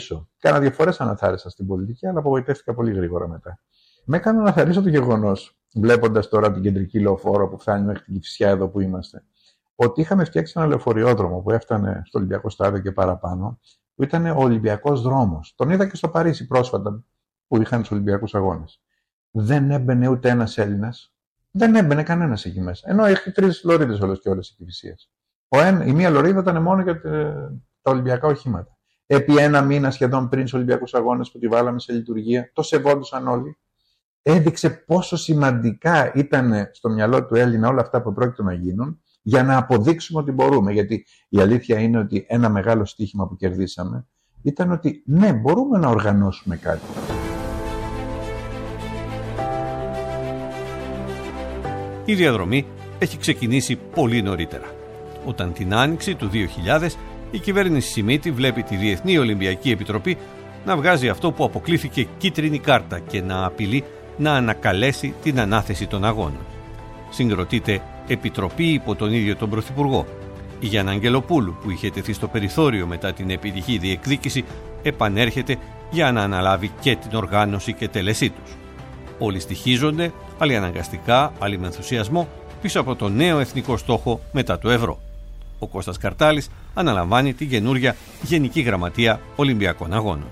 Κάνα δύο φορές αναθάρισα στην πολιτική, αλλά απογοητεύτηκα πολύ γρήγορα μετά. Με έκανε να θαρρήσω το γεγονός, βλέποντας τώρα την κεντρική λεωφόρο που φτάνει μέχρι την Κηφισιά εδώ που είμαστε, ότι είχαμε φτιάξει ένα λεωφοριόδρομο που έφτανε στο Ολυμπιακό Στάδιο και παραπάνω, που ήταν ο Ολυμπιακός δρόμος. Τον είδα και στο Παρίσι πρόσφατα που είχαν τους Ολυμπιακούς Αγώνες. Δεν έμπαινε ούτε ένας Έλληνας. Δεν έμπαινε κανένας εκεί μέσα. Ενώ έχει τρεις λωρίδες όλες και όλες οι Κηφισίες. Η μία λωρίδα ήταν μόνο για τα Ολυμπιακά οχήματα. Επί ένα μήνα σχεδόν πριν τους Ολυμπιακούς Αγώνες που τη βάλαμε σε λειτουργία, το σεβόντουσαν όλοι. Έδειξε πόσο σημαντικά ήταν στο μυαλό του Έλληνα όλα αυτά που πρόκειται να γίνουν, για να αποδείξουμε ότι μπορούμε. Γιατί η αλήθεια είναι ότι ένα μεγάλο στοίχημα που κερδίσαμε ήταν ότι ναι, μπορούμε να οργανώσουμε κάτι. Η διαδρομή έχει ξεκινήσει πολύ νωρίτερα. Όταν την άνοιξη του δύο χιλιάδες η κυβέρνηση Σιμίτη βλέπει τη Διεθνή Ολυμπιακή Επιτροπή να βγάζει αυτό που αποκλήθηκε κίτρινη κάρτα και να απειλεί να ανακαλέσει την ανάθεση των αγώνων. Συγκροτείται επιτροπή υπό τον ίδιο τον Πρωθυπουργό. Η Γιάννα Αγγελοπούλου, που είχε τεθεί στο περιθώριο μετά την επιτυχή διεκδίκηση, επανέρχεται για να αναλάβει και την οργάνωση και τέλεσή τους. Όλοι στοιχίζονται, άλλοι αναγκαστικά, άλλοι με ενθουσιασμό, πίσω από το νέο εθνικό στόχο μετά το ευρώ. Ο Κώστας Καρτάλης αναλαμβάνει την καινούρια Γενική Γραμματεία Ολυμπιακών Αγώνων.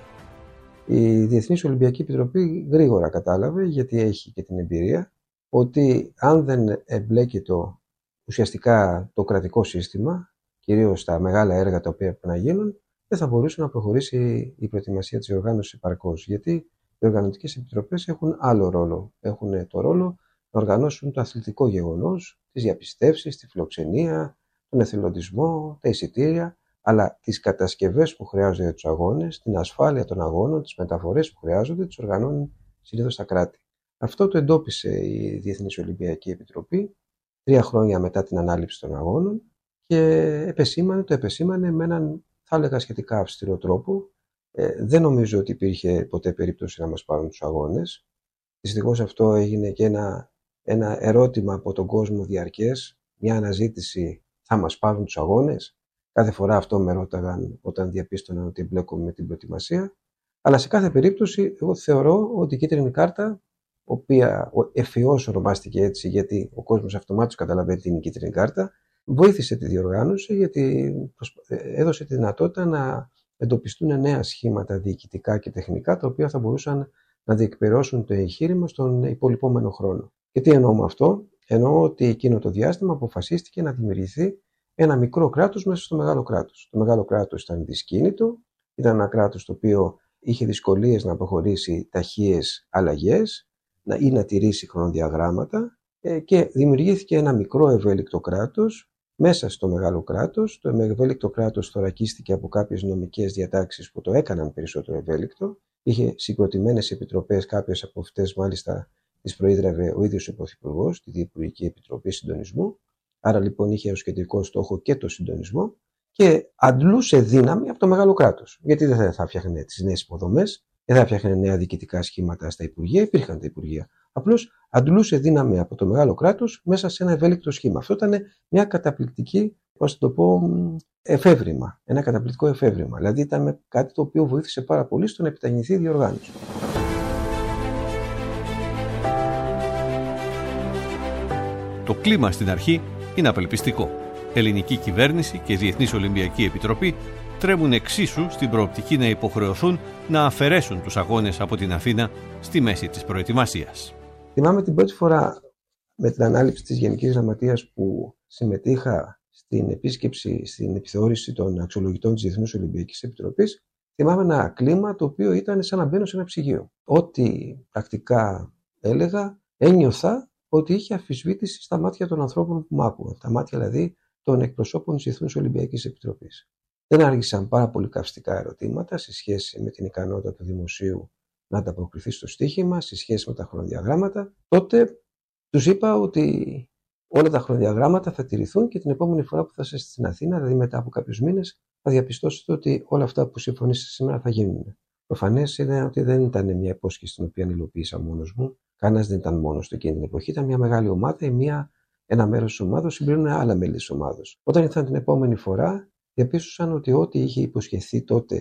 Η Διεθνής Ολυμπιακή Επιτροπή γρήγορα κατάλαβε, γιατί έχει και την εμπειρία, ότι αν δεν εμπλέκεται ουσιαστικά το κρατικό σύστημα, κυρίως τα μεγάλα έργα τα οποία πρέπει να γίνουν, δεν θα μπορούσε να προχωρήσει η προετοιμασία της οργάνωσης επαρκώς. Γιατί οι οργανωτικές επιτροπές έχουν άλλο ρόλο. Έχουν το ρόλο να οργανώσουν το αθλητικό γεγονός, τις διαπιστεύσεις, τη φιλοξενία, τον εθελοντισμό, τα εισιτήρια, αλλά τις κατασκευές που χρειάζονται για τους αγώνες, την ασφάλεια των αγώνων, τις μεταφορές που χρειάζονται, τις οργανώνουν συνήθως τα κράτη. Αυτό το εντόπισε η Διεθνής Ολυμπιακή Επιτροπή τρία χρόνια μετά την ανάληψη των αγώνων και επεσήμανε, το επεσήμανε με έναν, θα έλεγα, σχετικά αυστηρό τρόπο. Ε, δεν νομίζω ότι υπήρχε ποτέ περίπτωση να μας πάρουν τους αγώνες. Δυστυχώς αυτό έγινε και ένα, ένα ερώτημα από τον κόσμο διαρκές, μια αναζήτηση, θα μας πάρουν τους αγώνες. Κάθε φορά αυτό με ρώταγαν όταν διαπίστωναν ότι εμπλέκομαι με την προετοιμασία. Αλλά σε κάθε περίπτωση, εγώ θεωρώ ότι η κίτρινη κάρτα, η οποία ευφυώς ονομάστηκε έτσι, γιατί ο κόσμος αυτομάτως καταλαβαίνει την κίτρινη κάρτα, βοήθησε τη διοργάνωση, γιατί έδωσε τη δυνατότητα να εντοπιστούν νέα σχήματα διοικητικά και τεχνικά, τα οποία θα μπορούσαν να διεκπαιρεώσουν το εγχείρημα στον υπολοιπόμενο χρόνο. Και τι εννοώ με αυτό? Εννοώ ότι εκείνο το διάστημα αποφασίστηκε να δημιουργηθεί ένα μικρό κράτος μέσα στο μεγάλο κράτος. Το μεγάλο κράτος ήταν δυσκίνητο, ήταν ένα κράτος το οποίο είχε δυσκολίες να προχωρήσει ταχείες αλλαγές ή να τηρήσει χρονοδιαγράμματα και δημιουργήθηκε ένα μικρό ευέλικτο κράτος μέσα στο μεγάλο κράτος. Το ευέλικτο κράτος θωρακίστηκε από κάποιες νομικές διατάξεις που το έκαναν περισσότερο ευέλικτο. Είχε συγκροτημένες επιτροπές, κάποιες από αυτές μάλιστα τις προείδρευε ο ίδιος ο Πρωθυπουργός, τη Διεπουργική Επιτροπή Συντονισμού. Άρα λοιπόν είχε ως κεντρικό στόχο και το συντονισμό και αντλούσε δύναμη από το μεγάλο κράτος. Γιατί δεν θα φτιάχνε τις νέες υποδομές, δεν θα φτιάχνε νέα διοικητικά σχήματα στα Υπουργεία, υπήρχαν τα Υπουργεία. Απλώς αντλούσε δύναμη από το μεγάλο κράτος μέσα σε ένα ευέλικτο σχήμα. Αυτό ήταν μια καταπληκτική, πώς το πω, εφεύρημα. Ένα καταπληκτικό εφεύρημα. Δηλαδή ήταν κάτι το οποίο βοήθησε πάρα πολύ στο να επιταχυνθεί η διοργάνωση. Το κλίμα στην αρχή είναι απελπιστικό. Ελληνική κυβέρνηση και Διεθνής Ολυμπιακή Επιτροπή τρέμουν εξίσου στην προοπτική να υποχρεωθούν να αφαιρέσουν τους αγώνες από την Αθήνα στη μέση της προετοιμασίας. Θυμάμαι την πρώτη φορά με την ανάληψη της Γενικής Γραμματείας που συμμετείχα στην επίσκεψη, στην επιθεώρηση των αξιολογητών της Διεθνούς Ολυμπιακής Επιτροπής. Θυμάμαι ένα κλίμα το οποίο ήταν σαν να μπαίνω σε ένα ψυγείο. Ό,τι πρακτικά έλεγα, ένιωθα ότι είχε αμφισβήτηση στα μάτια των ανθρώπων που μ' άκουγαν. Τα μάτια δηλαδή των εκπροσώπων της Διεθνούς Ολυμπιακής Επιτροπής. Δεν άργησαν πάρα πολύ καυστικά ερωτήματα σε σχέση με την ικανότητα του δημοσίου να ανταποκριθεί στο στοίχημα, σε σχέση με τα χρονοδιαγράμματα. Τότε τους είπα ότι όλα τα χρονοδιαγράμματα θα τηρηθούν και την επόμενη φορά που θα είστε στην Αθήνα, δηλαδή μετά από κάποιους μήνες, θα διαπιστώσετε ότι όλα αυτά που συμφωνήσετε σήμερα θα γίνουν. Προφανές είναι ότι δεν ήταν μια υπόσχεση την οποία υλοποίησα μόνος μου. Κανένας δεν ήταν μόνος του εκείνη την εποχή. Ήταν μια μεγάλη ομάδα, μια, ένα μέρος της ομάδας συμπληρώνουν άλλα μέλη της ομάδας. Όταν ήρθαν την επόμενη φορά, διαπίστωσαν ότι ό,τι είχε υποσχεθεί τότε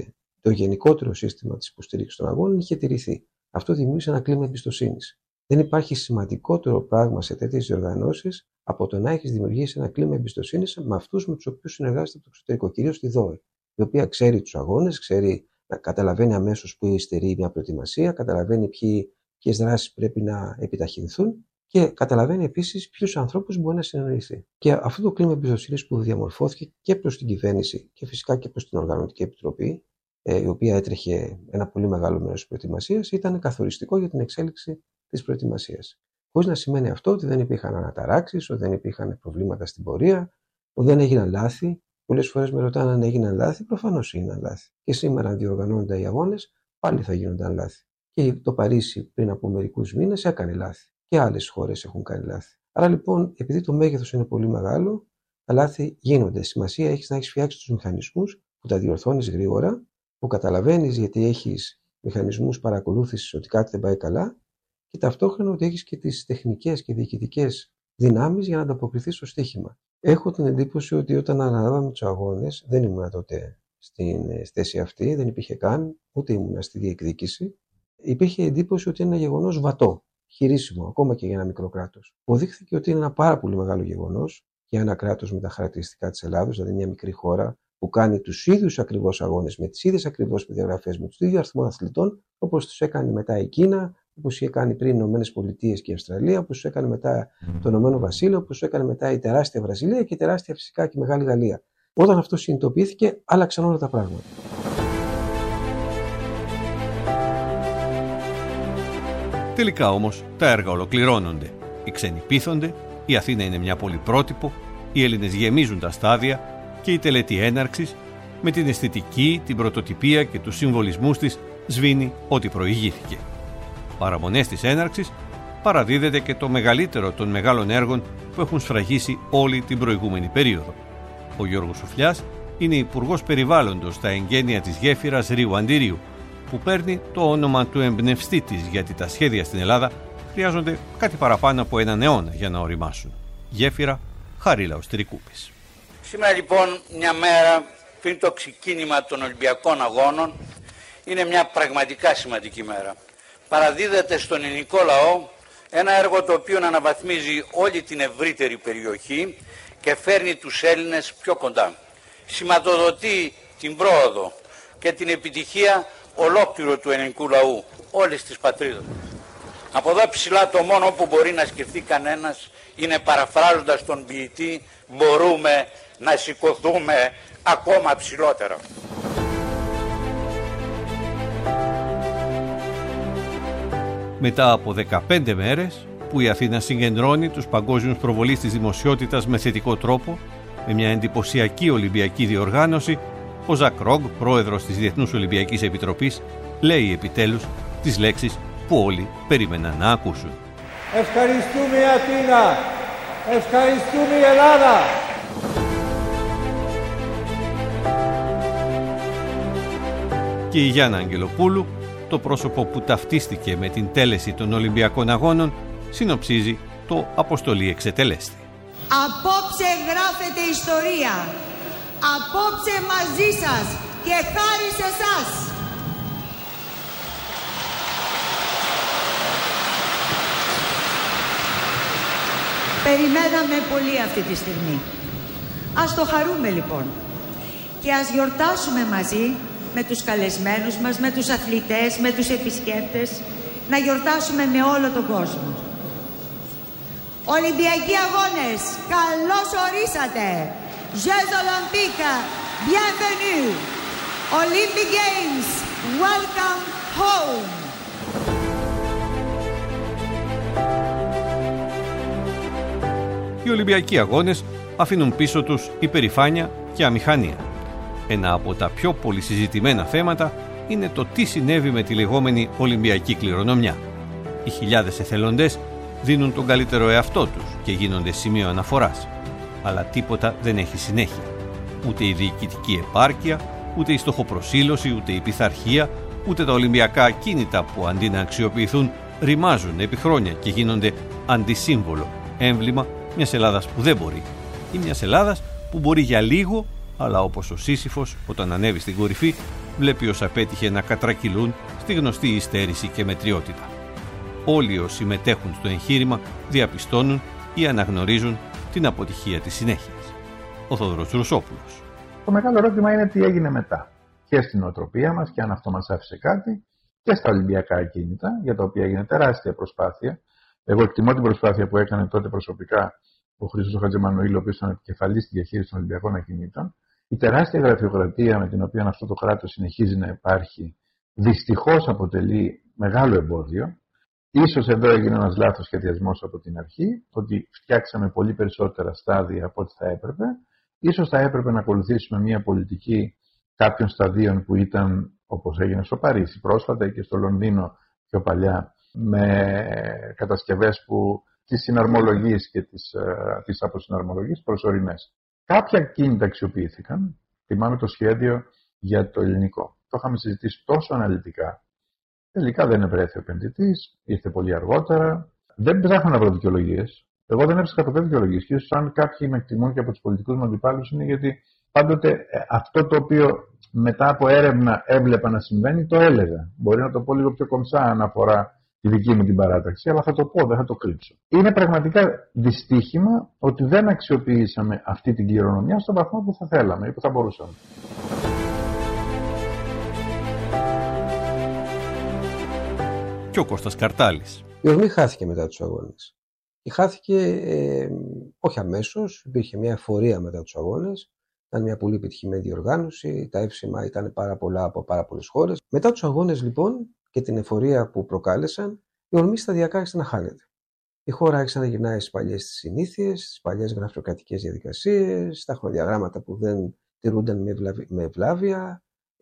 το γενικότερο σύστημα της υποστήριξης των αγώνων είχε τηρηθεί. Αυτό δημιούργησε ένα κλίμα εμπιστοσύνης. Δεν υπάρχει σημαντικότερο πράγμα σε τέτοιες διοργανώσεις από το να έχεις δημιουργήσει ένα κλίμα εμπιστοσύνης με αυτούς με τους οποίους συνεργάζεται από το εξωτερικό, κυρίως τη ΔΟΕ, η οποία ξέρει τους αγώνες, ξέρει, καταλαβαίνει αμέσως που υστερεί μια προετοιμασία, καταλαβαίνει ποιες δράσεις πρέπει να επιταχυνθούν και καταλαβαίνει επίσης ποιους ανθρώπους μπορεί να συνεννοηθεί. Και αυτό το κλίμα εμπιστοσύνης που διαμορφώθηκε και προς την κυβέρνηση και φυσικά και προς την Οργανωτική Επιτροπή, η οποία έτρεχε ένα πολύ μεγάλο μέρος της προετοιμασίας, ήταν καθοριστικό για την εξέλιξη της προετοιμασίας. Χωρίς να σημαίνει αυτό ότι δεν υπήρχαν αναταράξεις, ότι δεν υπήρχαν προβλήματα στην πορεία, ότι δεν έγιναν λάθη. Πολλές φορές με ρωτάνε αν έγιναν λάθη, προφανώς έγιναν λάθη. Και σήμερα, αν διοργανώνονται οι αγώνες, πάλι θα γίνονταν λάθη. Και το Παρίσι πριν από μερικούς μήνες έκανε λάθη. Και άλλες χώρες έχουν κάνει λάθη. Άρα λοιπόν, επειδή το μέγεθος είναι πολύ μεγάλο, τα λάθη γίνονται. Σημασία έχει να έχει φτιάξει τους μηχανισμούς που τα διορθώνεις γρήγορα, που καταλαβαίνεις γιατί έχεις μηχανισμούς παρακολούθησης ότι κάτι δεν πάει καλά. Και ταυτόχρονα ότι έχεις και τις τεχνικές και διοικητικές δυνάμεις για να ανταποκριθείς στο στοίχημα. Έχω την εντύπωση ότι όταν αναλάβαμε τους αγώνες, δεν ήμουν τότε στην θέση αυτή, δεν υπήρχε καν, ούτε ήμουν στη διεκδίκηση. Υπήρχε εντύπωση ότι είναι ένα γεγονός βατό, χειρίσιμο, ακόμα και για ένα μικρό κράτος. Αποδείχθηκε ότι είναι ένα πάρα πολύ μεγάλο γεγονός για ένα κράτος με τα χαρακτηριστικά της Ελλάδος, δηλαδή μια μικρή χώρα που κάνει τους ίδιους ακριβώς αγώνες, με τις ίδιες ακριβώς προδιαγραφές, με τους ίδιους αριθμούς αθλητών, όπως τους έκανε μετά η Κίνα, όπως είχε κάνει πριν οι Ηνωμένες Πολιτείες και η Αυστραλία, όπως τους έκανε μετά το Ηνωμένο Βασίλειο, όπως τους έκανε μετά η τεράστια Βραζιλία και η τεράστια φυσικά και η Μεγάλη Γαλλία. Όταν αυτό συνειδητοποιήθηκε, άλλαξαν όλα τα πράγματα. Τελικά όμως τα έργα ολοκληρώνονται. Οι ξένοι πείθονται, η Αθήνα είναι μια πόλη πρότυπο, οι Έλληνες γεμίζουν τα στάδια και η τελετή έναρξης με την αισθητική, την πρωτοτυπία και τους συμβολισμούς της σβήνει ό,τι προηγήθηκε. Παραμονές της έναρξης παραδίδεται και το μεγαλύτερο των μεγάλων έργων που έχουν σφραγίσει όλη την προηγούμενη περίοδο. Ο Γιώργος Σουφλιάς είναι υπουργός περιβάλλοντος στα εγγένεια της γέφυρας Ρίου Αντιρίου, που παίρνει το όνομα του εμπνευστή της, γιατί τα σχέδια στην Ελλάδα χρειάζονται κάτι παραπάνω από έναν αιώνα για να οριμάσουν. Γέφυρα Χαρίλαος Τρικούπης. Σήμερα λοιπόν, μια μέρα πριν το ξεκίνημα των Ολυμπιακών Αγώνων, είναι μια πραγματικά σημαντική μέρα. Παραδίδεται στον ελληνικό λαό ένα έργο το οποίο αναβαθμίζει όλη την ευρύτερη περιοχή και φέρνει τους Έλληνες πιο κοντά. Σηματοδοτεί την πρόοδο και την επιτυχία ολόκληρου του ελληνικού λαού, όλης της πατρίδας. Από εδώ ψηλά το μόνο που μπορεί να σκεφτεί κανένας είναι, παραφράζοντας τον ποιητή, μπορούμε να σηκωθούμε ακόμα ψηλότερα. Μετά από δεκαπέντε μέρες που η Αθήνα συγκεντρώνει τους παγκόσμιους προβολείς της δημοσιότητας με θετικό τρόπο, με μια εντυπωσιακή Ολυμπιακή διοργάνωση, ο Ζακ Ρόγκ, πρόεδρος της Διεθνούς Ολυμπιακής Επιτροπής, λέει επιτέλους τις λέξεις που όλοι περίμεναν να ακούσουν. Ευχαριστούμε η Αθήνα! Ευχαριστούμε η Ελλάδα! Και η Γιάννα Αγγελοπούλου, το πρόσωπο που ταυτίστηκε με την τέλεση των Ολυμπιακών Αγώνων, συνοψίζει το αποστολή εξετελέστη. Απόψε γράφεται ιστορία. Απόψε μαζί σας και χάρη σε εσάς. Περιμέναμε πολύ αυτή τη στιγμή. Ας το χαρούμε λοιπόν και ας γιορτάσουμε μαζί με τους καλεσμένους μας, με τους αθλητές, με τους επισκέπτες, να γιορτάσουμε με όλο τον κόσμο. Ολυμπιακοί Αγώνες, καλώς ορίσατε! Jeux Olympiques, bienvenue! Olympic Games, welcome home! Οι Ολυμπιακοί Αγώνες αφήνουν πίσω τους υπερηφάνεια και αμηχανία. Ένα από τα πιο πολυσυζητημένα θέματα είναι το τι συνέβη με τη λεγόμενη Ολυμπιακή κληρονομιά. Οι χιλιάδες εθελοντές δίνουν τον καλύτερο εαυτό τους και γίνονται σημείο αναφοράς. Αλλά τίποτα δεν έχει συνέχεια. Ούτε η διοικητική επάρκεια, ούτε η στοχοπροσήλωση, ούτε η πειθαρχία, ούτε τα Ολυμπιακά ακίνητα που αντί να αξιοποιηθούν ρημάζουν επί χρόνια και γίνονται αντισύμβολο, έμβλημα μιας Ελλάδας που δεν μπορεί, ή μιας Ελλάδας που μπορεί για λίγο, αλλά όπως ο Σύσυφος όταν ανέβει στην κορυφή βλέπει όσα πέτυχε να κατρακυλούν στη γνωστή υστέρηση και μετριότητα. Όλοι όσοι συμμετέχουν στο εγχείρημα διαπιστώνουν ή αναγνωρίζουν την αποτυχία της συνέχειας. Ο Θόδωρος Ρουσόπουλος. Το μεγάλο ερώτημα είναι τι έγινε μετά. Και στην νοοτροπία μας, και αν αυτό μας άφησε κάτι, και στα Ολυμπιακά ακίνητα, για τα οποία έγινε τεράστια προσπάθεια. Εγώ εκτιμώ την προσπάθεια που έκανε τότε προσωπικά ο Χρήστος Χατζημανουήλ, ο οποίος ήταν επικεφαλής στη διαχείριση των Ολυμπιακών ακινήτων. Η τεράστια γραφειοκρατία με την οποία αυτό το κράτος συνεχίζει να υπάρχει, δυστυχώς αποτελεί μεγάλο εμπόδιο. Ίσως εδώ έγινε ένας λάθος σχεδιασμός από την αρχή, ότι φτιάξαμε πολύ περισσότερα στάδια από ό,τι θα έπρεπε. Ίσως θα έπρεπε να ακολουθήσουμε μια πολιτική κάποιων σταδίων που ήταν, όπως έγινε στο Παρίσι πρόσφατα και στο Λονδίνο πιο παλιά, με κατασκευές που τις συναρμολογίες και τις, τις αποσυναρμολογίες προσωρινές. Κάποια κίνητα αξιοποιήθηκαν. Θυμάμαι το σχέδιο για το ελληνικό. Το είχαμε συζητήσει τόσο αναλυτικά. Τελικά δεν ευρέθη ο επενδυτής, ήρθε πολύ αργότερα. Δεν ψάχνω να βρω δικαιολογίες. Εγώ δεν έψαχνα ποτέ δικαιολογίες. Και ίσως αν κάποιοι με εκτιμούν και από τους πολιτικούς μου αντιπάλους είναι γιατί πάντοτε αυτό το οποίο μετά από έρευνα έβλεπα να συμβαίνει το έλεγα. Μπορεί να το πω λίγο πιο κομψά αν αφορά τη δική μου την παράταξη, αλλά θα το πω, δεν θα το κρύψω. Είναι πραγματικά δυστύχημα ότι δεν αξιοποιήσαμε αυτή την κληρονομιά στον βαθμό που θα θέλαμε ή που θα μπορούσαμε. Και ο Κώστας Καρτάλης. Η ορμή χάθηκε μετά τους αγώνες. Και χάθηκε ε, όχι αμέσως, υπήρχε μια εφορία μετά τους αγώνες. Ήταν μια πολύ επιτυχημένη διοργάνωση, τα εύσημα ήταν πάρα πολλά από πάρα πολλές χώρες. Μετά τους αγώνες λοιπόν και την εφορία που προκάλεσαν, η ορμή σταδιακά άρχισε να χάνεται. Η χώρα άρχισε να γυρνάει στις παλιές της συνήθειες, στις παλιές γραφειοκρατικές διαδικασίες, στα χρονοδιαγράμματα που δεν τηρούνταν με ευλάβεια,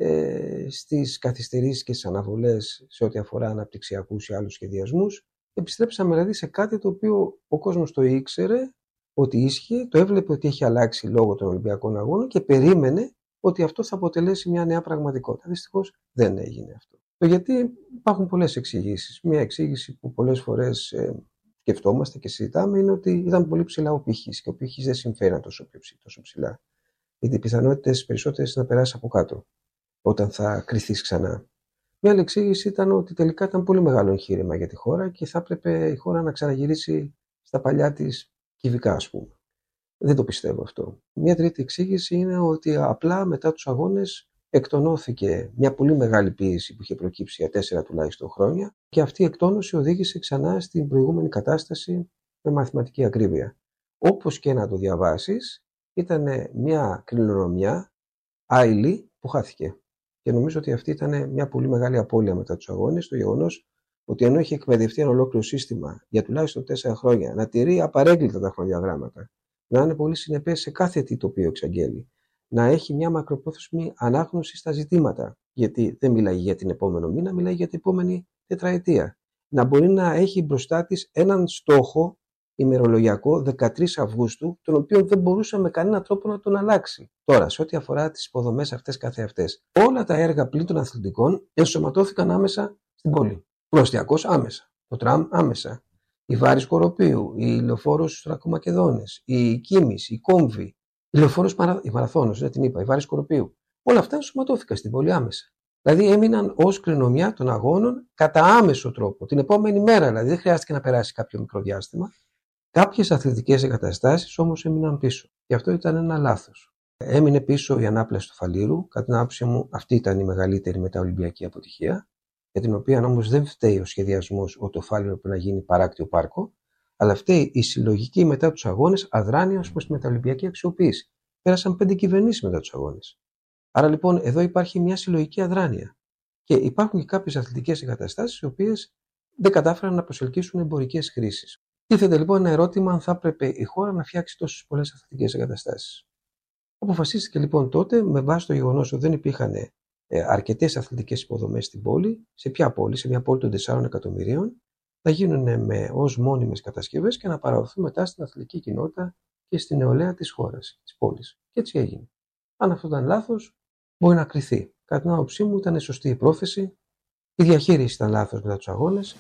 ε, στις καθυστερήσεις και στις αναβολές σε ό,τι αφορά αναπτυξιακούς ή άλλους σχεδιασμούς. Επιστρέψαμε δηλαδή σε κάτι το οποίο ο κόσμος το ήξερε ότι ίσχυε, το έβλεπε ότι έχει αλλάξει λόγω των Ολυμπιακών Αγώνων και περίμενε ότι αυτό θα αποτελέσει μια νέα πραγματικότητα. Δυστυχώς δεν έγινε αυτό. Το γιατί υπάρχουν πολλές εξηγήσεις. Μια εξήγηση που πολλές φορές ε, σκεφτόμαστε και συζητάμε είναι ότι ήταν πολύ ψηλά ο πύχης και ο πύχης δεν συμφέρει τόσο, τόσο ψηλά. Γιατί οι πιθανότητες περισσότερες να περάσει από κάτω όταν θα κρυθείς ξανά. Μια άλλη εξήγηση ήταν ότι τελικά ήταν πολύ μεγάλο εγχείρημα για τη χώρα και θα έπρεπε η χώρα να ξαναγυρίσει στα παλιά της κυβικά, ας πούμε. Δεν το πιστεύω αυτό. Μια τρίτη εξήγηση είναι ότι απλά μετά τους αγώνες εκτονώθηκε μια πολύ μεγάλη πίεση που είχε προκύψει για τέσσερα τουλάχιστον χρόνια και αυτή η εκτόνωση οδήγησε ξανά στην προηγούμενη κατάσταση με μαθηματική ακρίβεια. Όπως και να το διαβάσεις, ήταν μια κληρονομιά άειλη που χάθηκε. Και νομίζω ότι αυτή ήταν μια πολύ μεγάλη απώλεια μετά τους αγώνες, το γεγονός ότι ενώ είχε εκπαιδευτεί ένα ολόκληρο σύστημα για τουλάχιστον τέσσερα χρόνια να τηρεί απαρέγκλητα τα χρονοδιαγράμματα, να είναι πολύ συνεπές σε κάθε τι το οποίο εξαγγέλει, να έχει μια μακροπρόθεσμη ανάγνωση στα ζητήματα, γιατί δεν μιλάει για την επόμενο μήνα, μιλάει για την επόμενη τετραετία. Να μπορεί να έχει μπροστά της έναν στόχο ημερολογιακό δεκατρείς Αυγούστου, τον οποίο δεν μπορούσε με κανένα τρόπο να τον αλλάξει. Τώρα, σε ό,τι αφορά τις υποδομές αυτές καθεαυτές, όλα τα έργα πλην των αθλητικών ενσωματώθηκαν άμεσα στην πόλη. Προαστιακός άμεσα, το τραμ άμεσα, η Βάρης Κοροπίου, η λεωφόρος Τρακομακεδόνες, η Κίμης, η Κόμβη, η λεωφόρος Μαρα... η Μαραθώνος, δεν την είπα, η Βάρης Κοροπίου. Όλα αυτά ενσωματώθηκαν στην πόλη άμεσα. Δηλαδή έμειναν ως κληρονομιά των αγώνων κατά άμεσο τρόπο. Την επόμενη μέρα, δηλαδή δεν χρειάστηκε να περάσει κάποιο μικρό διάστημα. Κάποιες αθλητικές εγκαταστάσεις όμως έμειναν πίσω. Και αυτό ήταν ένα λάθος. Έμεινε πίσω η ανάπλαση του Φαλήρου. Κατά την άποψή μου, αυτή ήταν η μεγαλύτερη μεταολυμπιακή αποτυχία, για την οποία όμως δεν φταίει ο σχεδιασμός ότι το Φάληρο πρέπει να γίνει παράκτιο πάρκο, αλλά φταίει η συλλογική μετά τους αγώνες αδράνεια ως προς τη μεταολυμπιακή αξιοποίηση. Πέρασαν πέντε κυβερνήσεις μετά τους αγώνες. Άρα λοιπόν εδώ υπάρχει μια συλλογική αδράνεια. Και υπάρχουν και κάποιες αθλητικές εγκαταστάσεις οι οποίες δεν κατάφεραν να προσελκύσουν εμπορικές χρήσεις. Τίθεται λοιπόν ένα ερώτημα αν θα έπρεπε η χώρα να φτιάξει τόσες πολλές αθλητικές εγκαταστάσεις. Αποφασίστηκε λοιπόν τότε, με βάση το γεγονός ότι δεν υπήρχαν αρκετές αθλητικές υποδομές στην πόλη, σε ποια πόλη, σε μια πόλη των τεσσάρων εκατομμυρίων, να γίνουν με, ως μόνιμες κατασκευές και να παραδοθούν μετά στην αθλητική κοινότητα και στην νεολαία της χώρας, της πόλης. Και έτσι έγινε. Αν αυτό ήταν λάθος, μπορεί να κριθεί. Κατά την άποψή μου, ήταν σωστή η πρόθεση, η διαχείριση ήταν λάθος μετά τους αγώνες.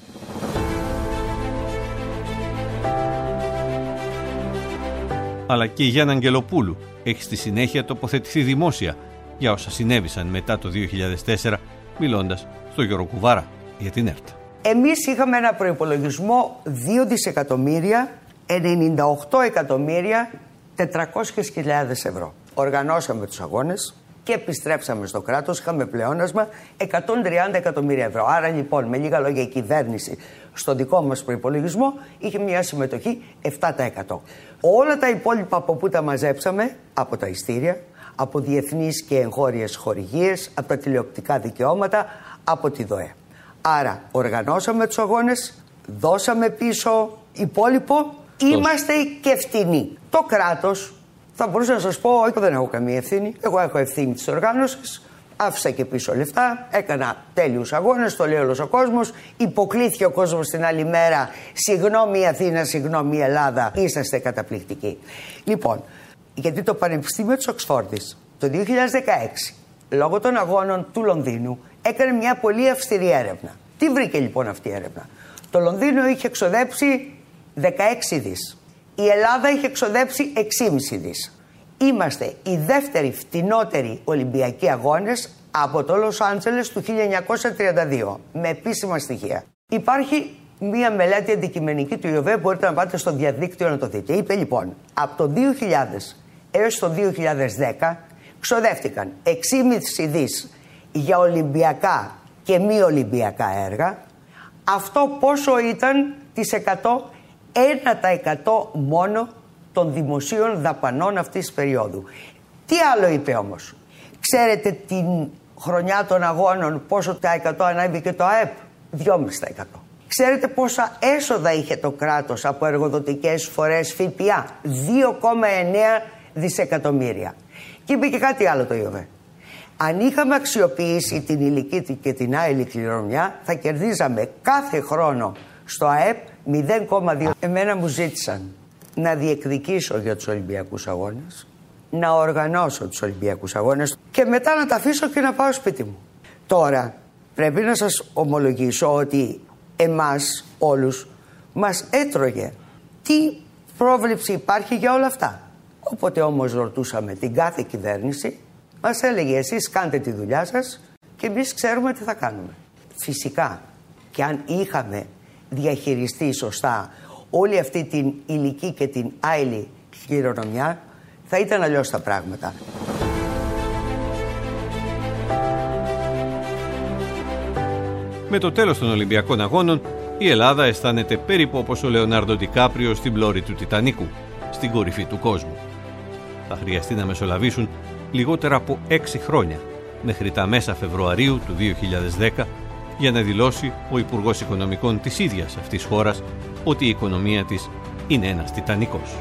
Αλλά και η Γιάννα Αγγελοπούλου έχει στη συνέχεια τοποθετηθεί δημόσια για όσα συνέβησαν μετά το δύο χιλιάδες τέσσερα, μιλώντας στο Γιώργο Κουβάρα για την ΕΡΤ. Εμείς είχαμε ένα προϋπολογισμό δύο δισεκατομμύρια ενενήντα οκτώ εκατομμύρια τετρακόσιες χιλιάδες ευρώ. Οργανώσαμε τους αγώνες και επιστρέψαμε στο κράτος, είχαμε πλεόνασμα εκατόν τριάντα εκατομμύρια ευρώ. Άρα λοιπόν, με λίγα λόγια, η κυβέρνηση στο δικό μας προϋπολογισμό είχε μια συμμετοχή επτά τοις εκατό. Όλα τα υπόλοιπα από πού τα μαζέψαμε? Από τα ειστήρια, από διεθνείς και εγχώριες χορηγίες, από τα τηλεοπτικά δικαιώματα, από τη ΔΟΕ. Άρα οργανώσαμε τους αγώνες, δώσαμε πίσω υπόλοιπο, είμαστε και φτηνοί. Το κράτος, θα μπορούσα να σας πω, όχι, δεν έχω καμία ευθύνη. Εγώ έχω ευθύνη της οργάνωσης. Άφησα και πίσω λεφτά, έκανα τέλειους αγώνες, το λέει όλος ο κόσμος. Υποκλήθηκε ο κόσμος την άλλη μέρα. Συγγνώμη Αθήνα, συγγνώμη Ελλάδα, είσαστε καταπληκτικοί. Λοιπόν, γιατί το Πανεπιστήμιο της Οξφόρδης το δύο χιλιάδες δεκαέξι, λόγω των αγώνων του Λονδίνου, έκανε μια πολύ αυστηρή έρευνα. Τι βρήκε λοιπόν αυτή η έρευνα? Το Λονδίνο είχε εξοδέψει δεκαέξι δις. Η Ελλάδα είχε εξοδέψει έξι κόμμα πέντε δις. Είμαστε οι δεύτεροι φτηνότεροι Ολυμπιακοί αγώνες από το Λος Άντζελες του χίλια εννιακόσια τριάντα δύο, με επίσημα στοιχεία. Υπάρχει μία μελέτη αντικειμενική του ΙΟΒΕ, μπορείτε να πάτε στο διαδίκτυο να το δείτε. Είπε λοιπόν, από το δύο χιλιάδες έως το δύο χιλιάδες δέκα ξοδεύτηκαν έξι κόμμα πέντε δις για Ολυμπιακά και μη Ολυμπιακά έργα. Αυτό πόσο ήταν τις εκατό? ένα τοις εκατό μόνο των δημοσίων δαπανών αυτής της περίοδου. Τι άλλο είπε όμως? Ξέρετε την χρονιά των αγώνων πόσο τα εκατό ανέβηκε το ΑΕΠ? δυόμισι τοις εκατό. Ξέρετε πόσα έσοδα είχε το κράτος από εργοδοτικές φορές ΦΠΑ? δύο κόμμα εννέα δισεκατομμύρια. Και είπε και κάτι άλλο το ΙΟΒΕ. Αν είχαμε αξιοποιήσει την υλική και την άειλη κληρονομιά, θα κερδίζαμε κάθε χρόνο στο ΑΕΠ μηδέν κόμμα δύο. Εμένα μου ζήτησαν να διεκδικήσω για τους Ολυμπιακούς Αγώνες, να οργανώσω τους Ολυμπιακούς Αγώνες και μετά να τα αφήσω και να πάω σπίτι μου. Τώρα πρέπει να σας ομολογήσω ότι εμάς όλους μας έτρωγε τι πρόβλεψη υπάρχει για όλα αυτά. Όποτε όμως ρωτούσαμε την κάθε κυβέρνηση, μας έλεγε εσείς κάντε τη δουλειά σας και εμείς ξέρουμε τι θα κάνουμε. Φυσικά και αν είχαμε διαχειριστεί σωστά όλη αυτή την υλική και την άειλη κληρονομιά, θα ήταν αλλιώς τα πράγματα. Με το τέλος των Ολυμπιακών Αγώνων, η Ελλάδα αισθάνεται περίπου όπως ο Λεωνάρντο Ντικάπριο στην πλώρη του Τιτανικού, στην κορυφή του κόσμου. Θα χρειαστεί να μεσολαβήσουν λιγότερα από έξι χρόνια, μέχρι τα μέσα Φεβρουαρίου του δύο χιλιάδες δέκα, για να δηλώσει ο Υπουργός Οικονομικών της ίδιας αυτής χώρας ότι η οικονομία της είναι ένας Τιτανικός.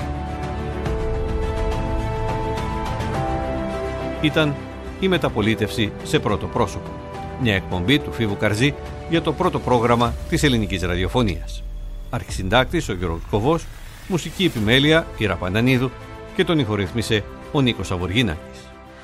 Ήταν η μεταπολίτευση σε πρώτο πρόσωπο. Μια εκπομπή του Φίβου Καρζή για το πρώτο πρόγραμμα της ελληνικής ραδιοφωνίας. Αρχισυντάκτης ο Γιώργος Κοβός, μουσική επιμέλεια η Ραπαντανίδου και τον ηχορύθμισε ο Νίκος Αβοργίνακης.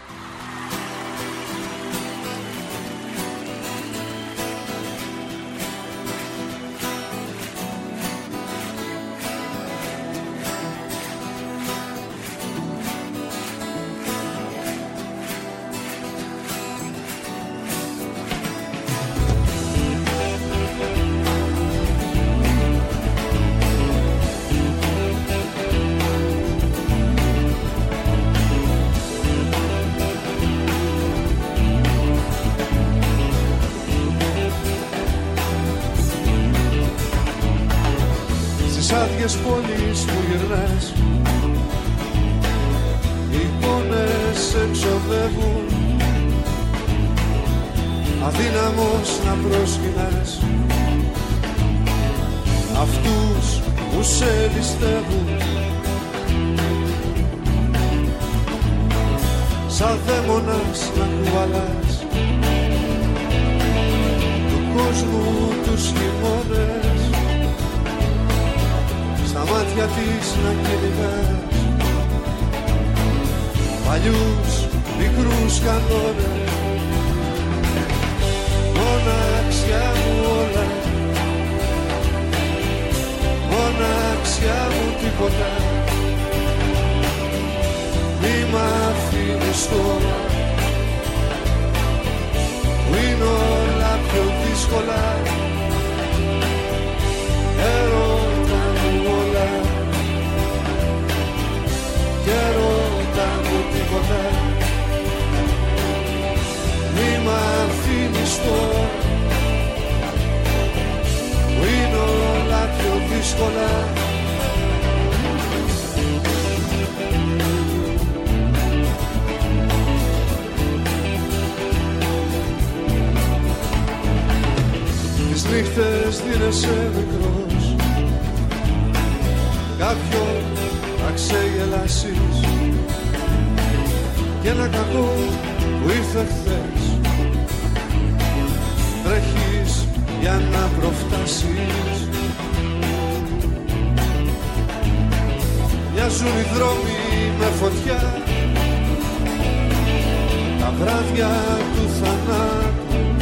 άδειες πόλεις που γυρνάς, οι εικόνες εξοδεύουν, αδύναμος να προσκυνάς αυτούς που σε ληστεύουν. Σαν δαίμονας να κουβαλάς του κόσμου τους χειμώνες, στα μάτια της να κυνηγάς παλιούς μικρούς κανόνες. Μοναξιά μου όλα, μοναξιά μου τίποτα, μη μ' αφήνεις τώρα δύσκολα. Έρωτα μου όλα και έρωτα μου τίποτα. Μη μ' αφήνεις τώρα που είναι όλα πιο δύσκολα. Τις νύχτες δίνεσαι μικρός, κάποιον να ξεγελάσεις και ένα κακό που ήρθε χθες τρέχεις για να προφτάσεις. Μοιάζουν οι δρόμοι με φωτιά, τα βράδια του θανάτου.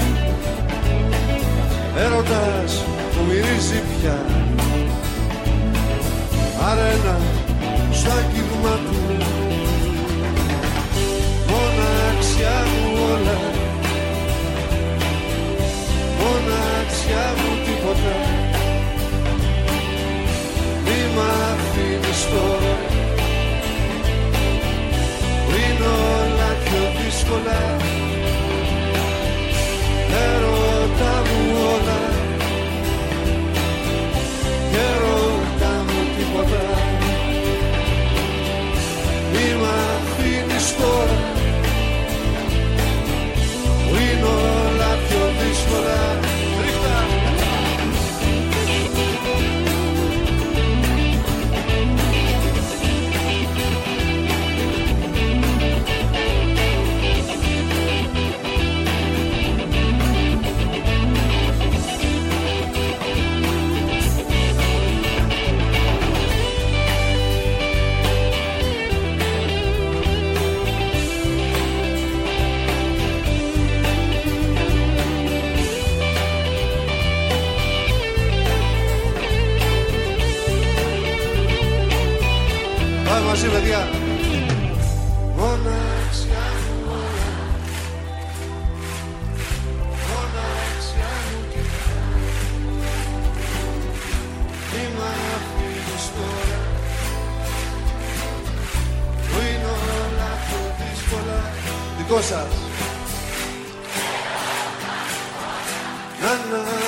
Έρωτας που μυρίζει πια αρένα στο άγγιγμα του. Μοναξιά μου όλα, μοναξιά μου τίποτα. Μη μ' αφήνεις τώρα που είναι όλα πιο δύσκολα. Έρωτα μου όλα και έρωτα μου τίποτα. Μη μ' αφήνεις τώρα που είναι όλα πιο δύσκολα. Ρίχτα! Μαζί, παιδιά. Μοναξιά μου όλα, μοναξιά μου κοιτά. Μη μ' αφήνεις τώρα που είναι όλα πιο δύσκολα. Δικό σας. Να, να.